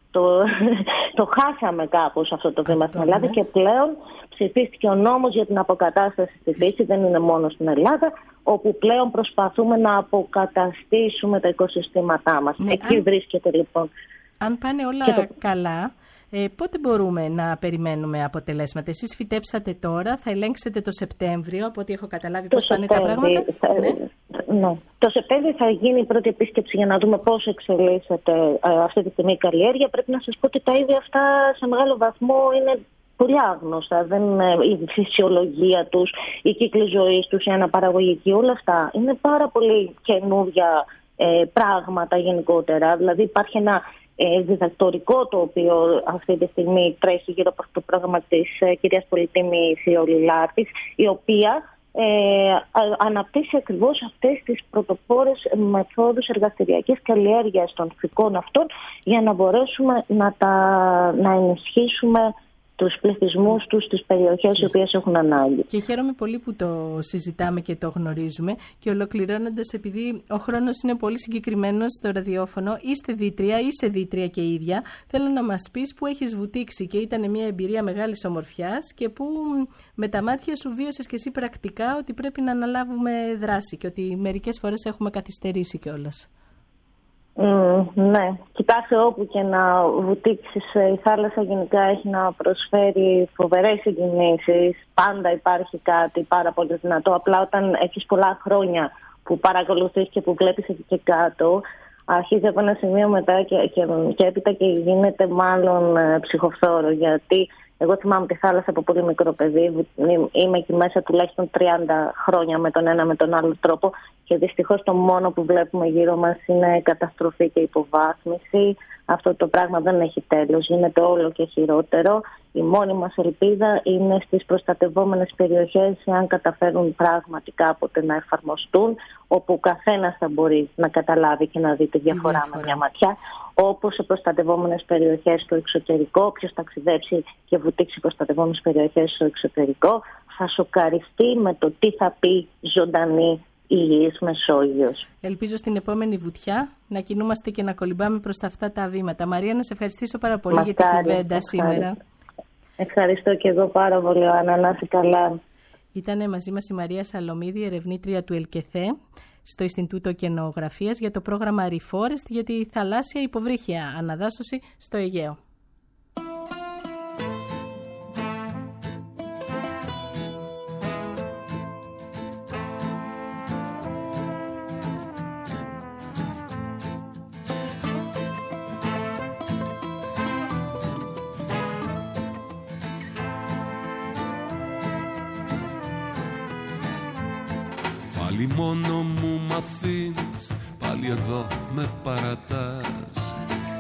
Το χάσαμε κάπως αυτό το βήμα στην Ελλάδα και πλέον ψηφίστηκε ο νόμος για την αποκατάσταση στη φύση, δεν είναι μόνο στην Ελλάδα, όπου πλέον προσπαθούμε να αποκαταστήσουμε τα οικοσυστήματά μας. Ναι, εκεί βρίσκεται λοιπόν. Αν πάνε όλα καλά, πότε μπορούμε να περιμένουμε αποτελέσματα? Εσείς φυτέψατε τώρα, θα ελέγξετε το Σεπτέμβριο, από ό,τι έχω καταλάβει πώς πάνε τα πράγματα. Ναι. Το Σεπτέμβριο θα γίνει η πρώτη επίσκεψη για να δούμε πώς εξελίσσεται αυτή τη στιγμή η καλλιέργεια. Πρέπει να σας πω ότι τα είδη αυτά σε μεγάλο βαθμό είναι πολύ άγνωστα. Η φυσιολογία τους, η κύκλη ζωής τους, η αναπαραγωγική, όλα αυτά είναι πάρα πολύ καινούργια πράγματα γενικότερα. Δηλαδή υπάρχει ένα διδακτορικό το οποίο αυτή τη στιγμή τρέχει γύρω από αυτό το πρόγραμμα της κυρίας Πολυτήμη Θεολιλάτης, η οποία αναπτύσσει ακριβώς αυτές τις πρωτοπόρες μεθόδους εργαστηριακής καλλιέργειας των φυτών αυτών, για να μπορέσουμε να ενισχύσουμε τους πληθυσμούς τους στις περιοχές οι οποίες έχουν ανάγκη. Και χαίρομαι πολύ που το συζητάμε και το γνωρίζουμε. Και ολοκληρώνοντας, επειδή ο χρόνος είναι πολύ συγκεκριμένος στο ραδιόφωνο, είσαι δίτρια και ίδια, θέλω να μας πεις που έχεις βουτήξει και ήταν μια εμπειρία μεγάλης ομορφιάς και που με τα μάτια σου βίωσες και εσύ πρακτικά ότι πρέπει να αναλάβουμε δράση και ότι μερικές φορές έχουμε καθυστερήσει κιόλας. Ναι, κοιτάξτε, όπου και να βουτήξεις, η θάλασσα γενικά έχει να προσφέρει φοβερές συγκινήσεις. Πάντα υπάρχει κάτι πάρα πολύ δυνατό. Απλά όταν έχεις πολλά χρόνια που παρακολουθείς και που βλέπεις εκεί και κάτω, αρχίζει από ένα σημείο μετά και έπειτα και γίνεται μάλλον ψυχοφθόρο. Γιατί εγώ θυμάμαι τη θάλασσα από πολύ μικρό παιδί. Είμαι εκεί μέσα τουλάχιστον 30 χρόνια με τον ένα με τον άλλο τρόπο. Και δυστυχώς το μόνο που βλέπουμε γύρω μας είναι καταστροφή και υποβάθμιση. Αυτό το πράγμα δεν έχει τέλος, γίνεται όλο και χειρότερο. Η μόνη μας ελπίδα είναι στις προστατευόμενες περιοχές, αν καταφέρουν πράγματι κάποτε να εφαρμοστούν, όπου ο καθένας θα μπορεί να καταλάβει και να δει τη διαφορά με μια ματιά. Όπως σε προστατευόμενες περιοχές στο εξωτερικό, όποιος ταξιδέψει και βουτήξει προστατευόμενες περιοχές στο εξωτερικό, θα σοκαριστεί με το τι θα πει ζωντανή υγιής Μεσόγειος. Ελπίζω στην επόμενη βουτιά να κινούμαστε και να κολυμπάμε προς αυτά τα βήματα. Μαρία, να σε ευχαριστήσω πάρα πολύ για την κουβέντα σήμερα. Ευχαριστώ και εγώ πάρα πολύ, Άννα, να είσαι καλά. Ήταν μαζί μας η Μαρία Σαλομίδη, ερευνήτρια του ΕΛΚΕΘΕ στο Ινστιτούτο Ωκεανογραφίας για το πρόγραμμα Reforest για τη θαλάσσια υποβρύχια αναδάσωση στο Αιγαίο. Πάλι μόνο μου μ' αφήνεις, πάλι εδώ με παρατάς.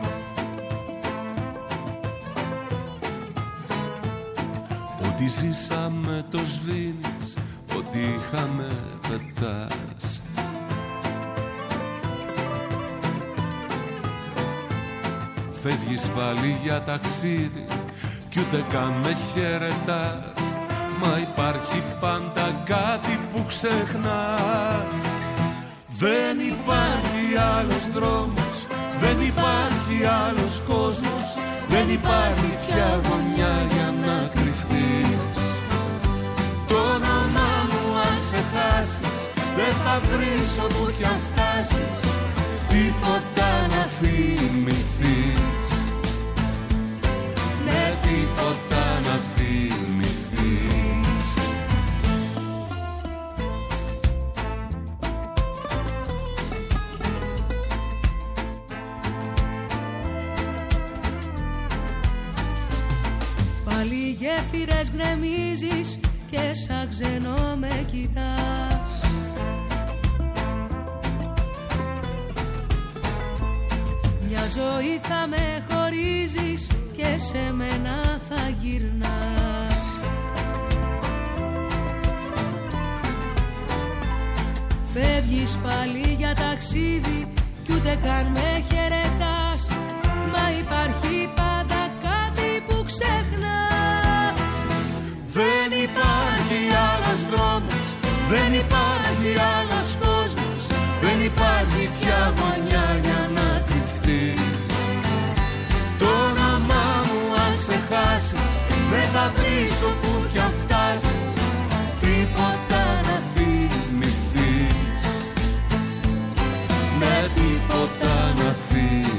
Ό,τι ζήσαμε το σβήνεις, ό,τι είχαμε πετάς. Φεύγεις πάλι για ταξίδι κι ούτε καν με χαιρετάς. Μα υπάρχει πάντα κάτι που ξεχνάς. Δεν υπάρχει άλλος δρόμος, δεν υπάρχει άλλος κόσμος, δεν υπάρχει πια γωνιά για να κρυφτείς. Το όνομά μου αν ξεχάσεις, δεν θα βρεις όπου κι αν φτάσεις τίποτα να θυμηθείς. Ναι, τίποτα να θυμηθείς. Πάλι γέφυρες γκρεμίζεις και σαν ξένο με κοιτάς. Μια ζωή θα με χωρίζεις και σε μένα θα γυρνάς. Φεύγεις πάλι για ταξίδι κι ούτε καν με χαιρετάς. Μα υπάρχει πάντα κάτι που ξεχνάς. Δεν υπάρχει άλλος δρόμος, δεν υπάρχει άλλος κόσμος, δεν υπάρχει πια γωνιά για να κρυφτείς. Το όνομά μου αν ξεχάσεις, δεν θα βρεις όπου κι αν φτάσεις τίποτα να θυμηθείς. Με τίποτα να θυμηθείς.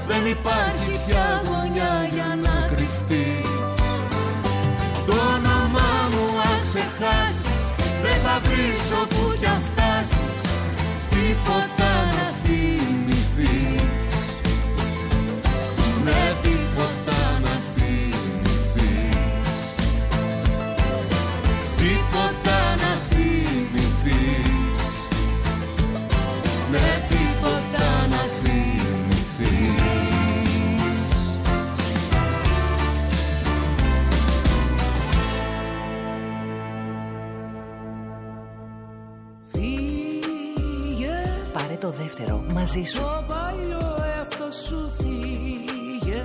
δεν υπάρχει πια γωνιά για να κρυφτείς. Το όνομά μου αν ξεχάσεις, δεν θα βρεις όπου κι αν φτάσεις τίποτα να θυμηθείς. Ναι, τίποτα να θυμηθείς. Τίποτα να θυμηθείς. Ναι, τίποτα να θυμηθείς. Φύγε. Πάρε το δεύτερο μαζί σου. Το παλιό εαυτό σου φύγε.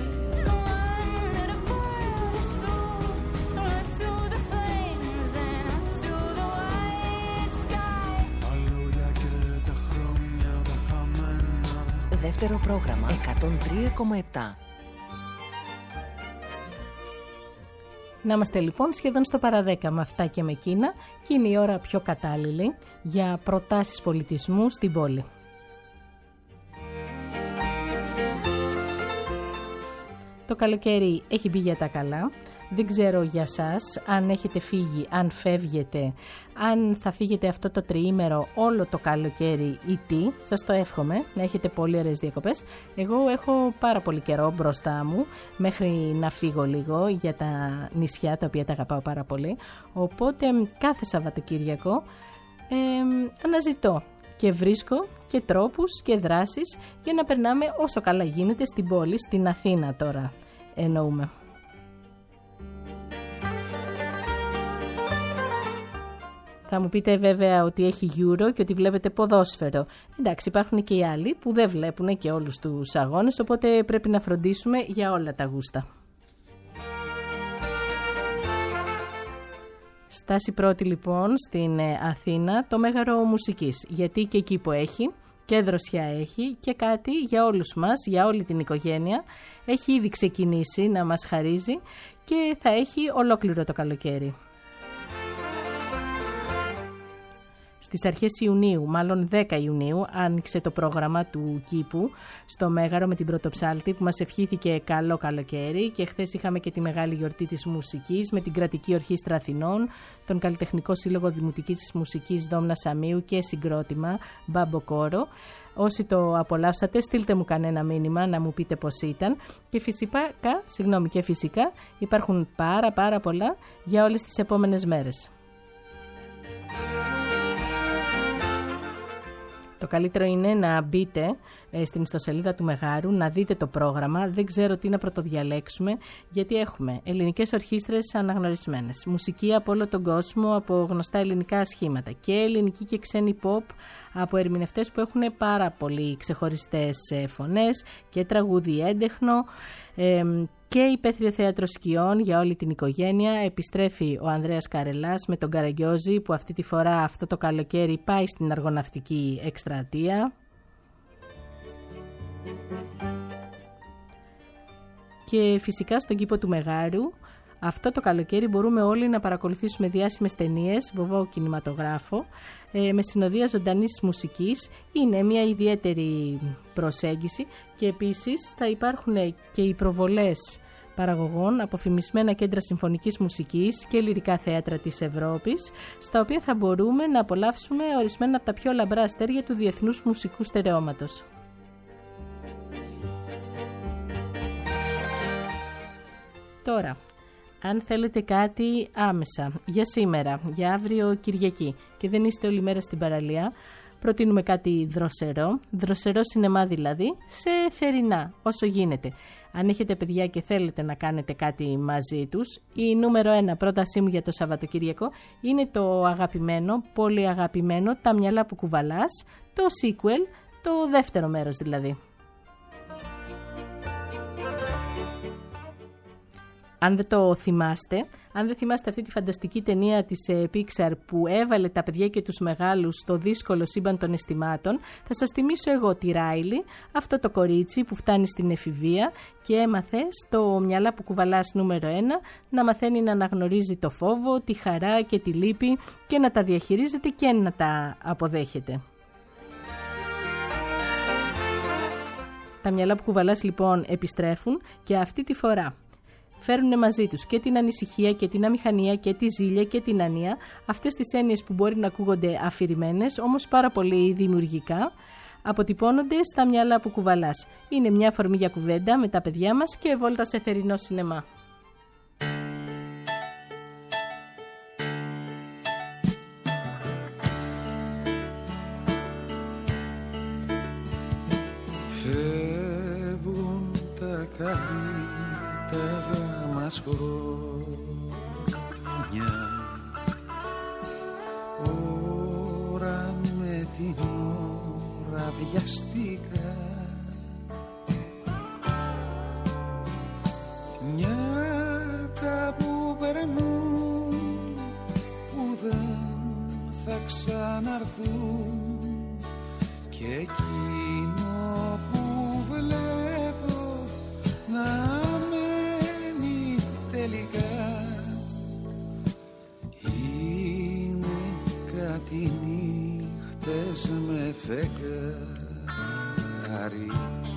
Δεύτερο πρόγραμμα 103,7. Να είμαστε λοιπόν σχεδόν στο παραδέκα με αυτά και με εκείνα και είναι η ώρα πιο κατάλληλη για προτάσεις πολιτισμού στην πόλη. Το καλοκαίρι έχει μπει για τα καλά. Δεν ξέρω για σας αν έχετε φύγει, αν φεύγετε, αν θα φύγετε αυτό το τριήμερο όλο το καλοκαίρι ή τι. Σας το εύχομαι, να έχετε πολύ ωραίες διακοπές. Εγώ έχω πάρα πολύ καιρό μπροστά μου μέχρι να φύγω λίγο για τα νησιά τα οποία τα αγαπάω πάρα πολύ. Οπότε κάθε Σαββατοκύριακο αναζητώ και βρίσκω και τρόπους και δράσεις για να περνάμε όσο καλά γίνεται στην πόλη, στην Αθήνα τώρα εννοούμε. Θα μου πείτε βέβαια ότι έχει Euro και ότι βλέπετε ποδόσφαιρο. Εντάξει, υπάρχουν και οι άλλοι που δεν βλέπουν και όλους τους αγώνες, οπότε πρέπει να φροντίσουμε για όλα τα γούστα. Στάση πρώτη λοιπόν στην Αθήνα, το Μέγαρο Μουσικής, γιατί και εκεί που έχει και δροσιά έχει και κάτι για όλους μας, για όλη την οικογένεια. Έχει ήδη ξεκινήσει να μας χαρίζει και θα έχει ολόκληρο το καλοκαίρι. Στις αρχές Ιουνίου, μάλλον 10 Ιουνίου, άνοιξε το πρόγραμμα του κήπου στο Μέγαρο με την Πρωτοψάλτη που μας ευχήθηκε καλό καλοκαίρι και χθες είχαμε και τη μεγάλη γιορτή της μουσικής με την Κρατική Ορχήστρα Αθηνών, τον Καλλιτεχνικό Σύλλογο Δημοτικής Μουσικής Δόμνα Σαμίου και συγκρότημα Μπαμποκόρο. Όσοι το απολαύσατε, στείλτε μου κανένα μήνυμα να μου πείτε πώς ήταν και φυσικά υπάρχουν πάρα πολλά για όλες τις επόμενες μέρες. Το καλύτερο είναι να μπείτε στην ιστοσελίδα του Μεγάρου, να δείτε το πρόγραμμα. Δεν ξέρω τι να πρωτοδιαλέξουμε, γιατί έχουμε ελληνικές ορχήστρες αναγνωρισμένες, μουσική από όλο τον κόσμο, από γνωστά ελληνικά σχήματα και ελληνική και ξένη pop από ερμηνευτές που έχουν πάρα πολύ ξεχωριστές φωνές και τραγούδι έντεχνο. Και υπαίθριο θέατρο σκιών για όλη την οικογένεια. Επιστρέφει ο Ανδρέας Καρελάς με τον Καραγκιόζη που αυτή τη φορά αυτό το καλοκαίρι πάει στην αργοναυτική εκστρατεία. Και φυσικά στον κήπο του Μεγάρου αυτό το καλοκαίρι μπορούμε όλοι να παρακολουθήσουμε διάσημες ταινίες, βοβό κινηματογράφο, με συνοδεία ζωντανής μουσικής. Είναι μια ιδιαίτερη προσέγγιση και επίσης θα υπάρχουν και οι προβολές παραγωγών από φημισμένα κέντρα συμφωνικής μουσικής και λυρικά θέατρα της Ευρώπης, στα οποία θα μπορούμε να απολαύσουμε ορισμένα από τα πιο λαμπρά αστέρια του διεθνούς μουσικού στερεώματος. Τώρα, αν θέλετε κάτι άμεσα για σήμερα, για αύριο Κυριακή και δεν είστε όλη μέρα στην παραλία, προτείνουμε κάτι δροσερό σινεμά δηλαδή, σε θερινά όσο γίνεται. Αν έχετε παιδιά και θέλετε να κάνετε κάτι μαζί τους, η νούμερο 1 πρότασή μου για το Σαββατοκύριακο είναι το αγαπημένο, πολύ αγαπημένο «Τα μυαλά που κουβαλάς», το sequel, το δεύτερο μέρος δηλαδή. Αν δεν το θυμάστε, αν δεν θυμάστε αυτή τη φανταστική ταινία της Pixar που έβαλε τα παιδιά και τους μεγάλους στο δύσκολο σύμπαν των αισθημάτων, θα σας θυμίσω εγώ τη Ράιλι, αυτό το κορίτσι που φτάνει στην εφηβεία και έμαθε στο «Μυαλά που κουβαλάς» νούμερο 1 να μαθαίνει να αναγνωρίζει το φόβο, τη χαρά και τη λύπη και να τα διαχειρίζεται και να τα αποδέχεται. Τα μυαλά που κουβαλάς λοιπόν επιστρέφουν και αυτή τη φορά φέρουν μαζί τους και την ανησυχία και την αμηχανία και τη ζήλια και την ανία, αυτές τις έννοιες που μπορεί να ακούγονται αφηρημένες, όμως πάρα πολύ δημιουργικά, αποτυπώνονται στα μυαλά που κουβαλάς. Είναι μια αφορμή για κουβέντα με τα παιδιά μας και βόλτα σε θερινό σινεμά. Φεύγουν τα καλύτερα μας χρόνια, ώρα με την ώρα βιαστικά, νιάτα που περνούν που δεν θα ξαναρθούν, και εκείνο που βλέπω να μένει τελικά είναι κάτι νύχτες με φεγγάρι,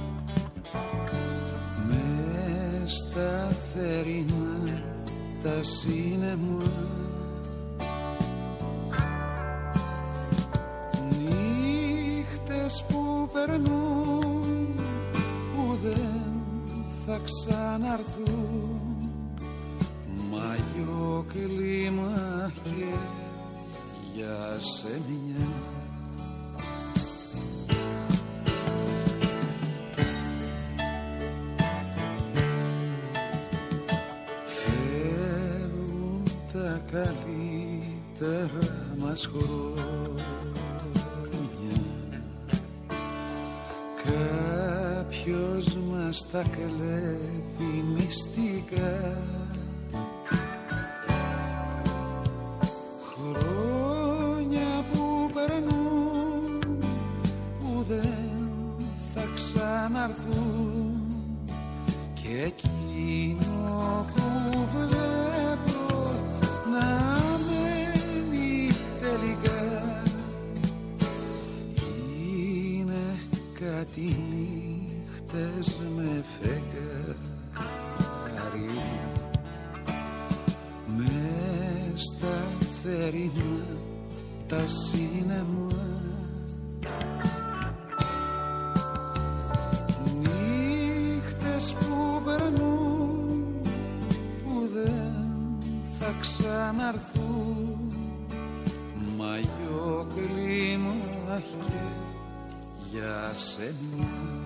μες στα θερινά τα σινεμά, νύχτες που περνούν που δεν θα ξαναρθούν, μαγιό κλίμα και για σεμιά. Φεύγουν τα καλύτερα μας χρόνια, κάποιος μας τα κλέβει μυστικά, χρόνια που περνούν που δεν θα ξαναρθούν, και εκείνο που βλέπω να μένει τελικά είναι κάτι νύχτες με φεγγάρι, μες στα θερινά τα σινεμά, νύχτες που περνούν που δεν θα ξαναρθούν, μαγιό κλίμα και για σένα.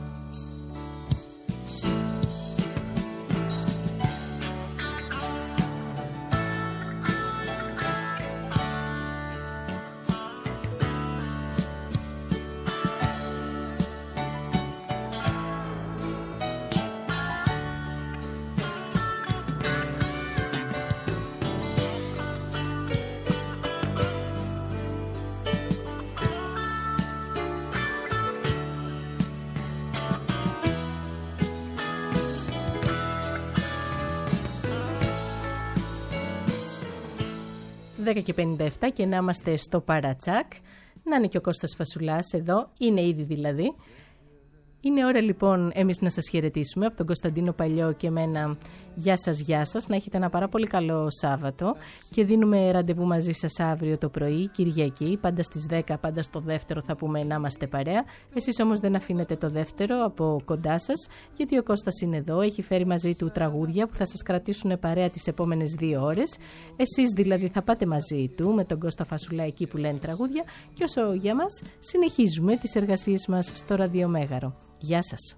Και 57 και να είμαστε στο Παρατσάκ. Να είναι και ο Κώστας Φασουλάς εδώ, είναι ήδη δηλαδή. Είναι ώρα λοιπόν εμείς να σας χαιρετήσουμε από τον Κωνσταντίνο Παλιό και εμένα. Γεια σας, γεια σας. Να έχετε ένα πάρα πολύ καλό Σάββατο και δίνουμε ραντεβού μαζί σας αύριο το πρωί, Κυριακή, πάντα στις 10, πάντα στο δεύτερο θα πούμε να είμαστε παρέα. Εσείς όμως δεν αφήνετε το δεύτερο από κοντά σας, γιατί ο Κώστας είναι εδώ, έχει φέρει μαζί του τραγούδια που θα σας κρατήσουν παρέα τις επόμενες 2 ώρες. Εσείς δηλαδή θα πάτε μαζί του με τον Κώστα Φασουλά εκεί που λένε τραγούδια και όσο για μας συνεχίζουμε τις εργασίες μας στο Ραδιομέγαρο. Γεια σας.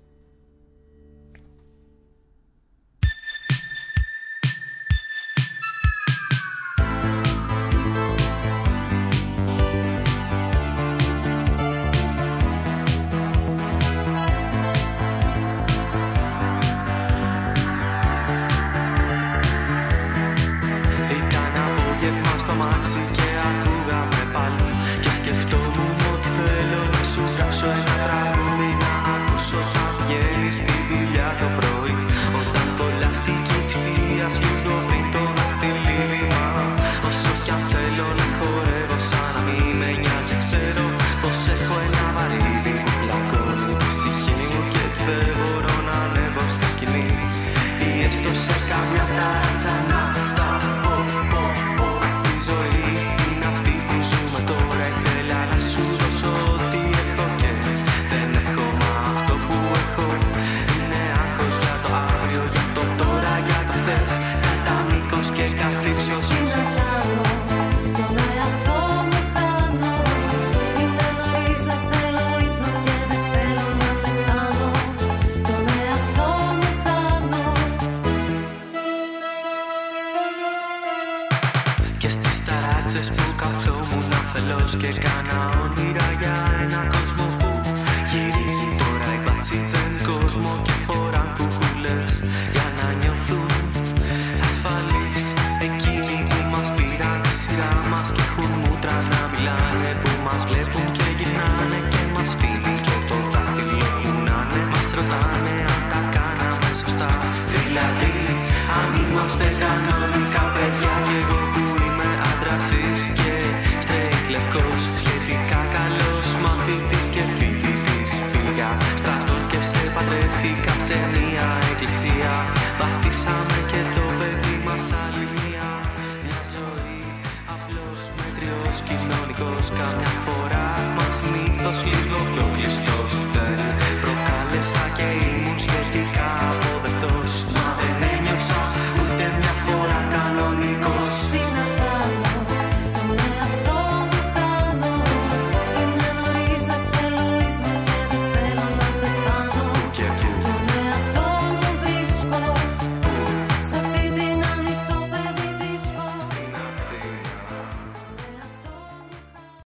Ήταν απόγευμα στο μάξι και ακούγαμε πάλι και σκεφτόμουν ότι θέλω να σου γράψω ένα τραγούδι να ακούσω τα και κάνα όνειρα για ένα κόσμο που γυρίζει τώρα. Οι μπάτσοι δεν κόσμο και φοράν κουκούλες για να νιώθουν ασφαλείς. Εκείνοι που μας πήραν τη σειρά μας και έχουν μούτρα να μιλάνε, που μας βλέπουν και γυρνάνε και μας στείλουν και το δάχτυλο κουνάνε. Μας ρωτάνε αν τα κάναμε σωστά, δηλαδή αν είμαστε κανονικά παιδιά. Κι εγώ που είμαι άντρας και straight λευκός, σχετικά καλός μαθητής και φοιτητής, πήγα στρατό και σε παντρεύτηκα σε μια εκκλησία. Βαφτίσαμε και το παιδί μας άλλη μια ζωή. Απλώς μέτριος κοινωνικός, καμιά φορά μας μύθος λίγο πιο κλειστός. Δεν προκάλεσα και ήμουν σχετικά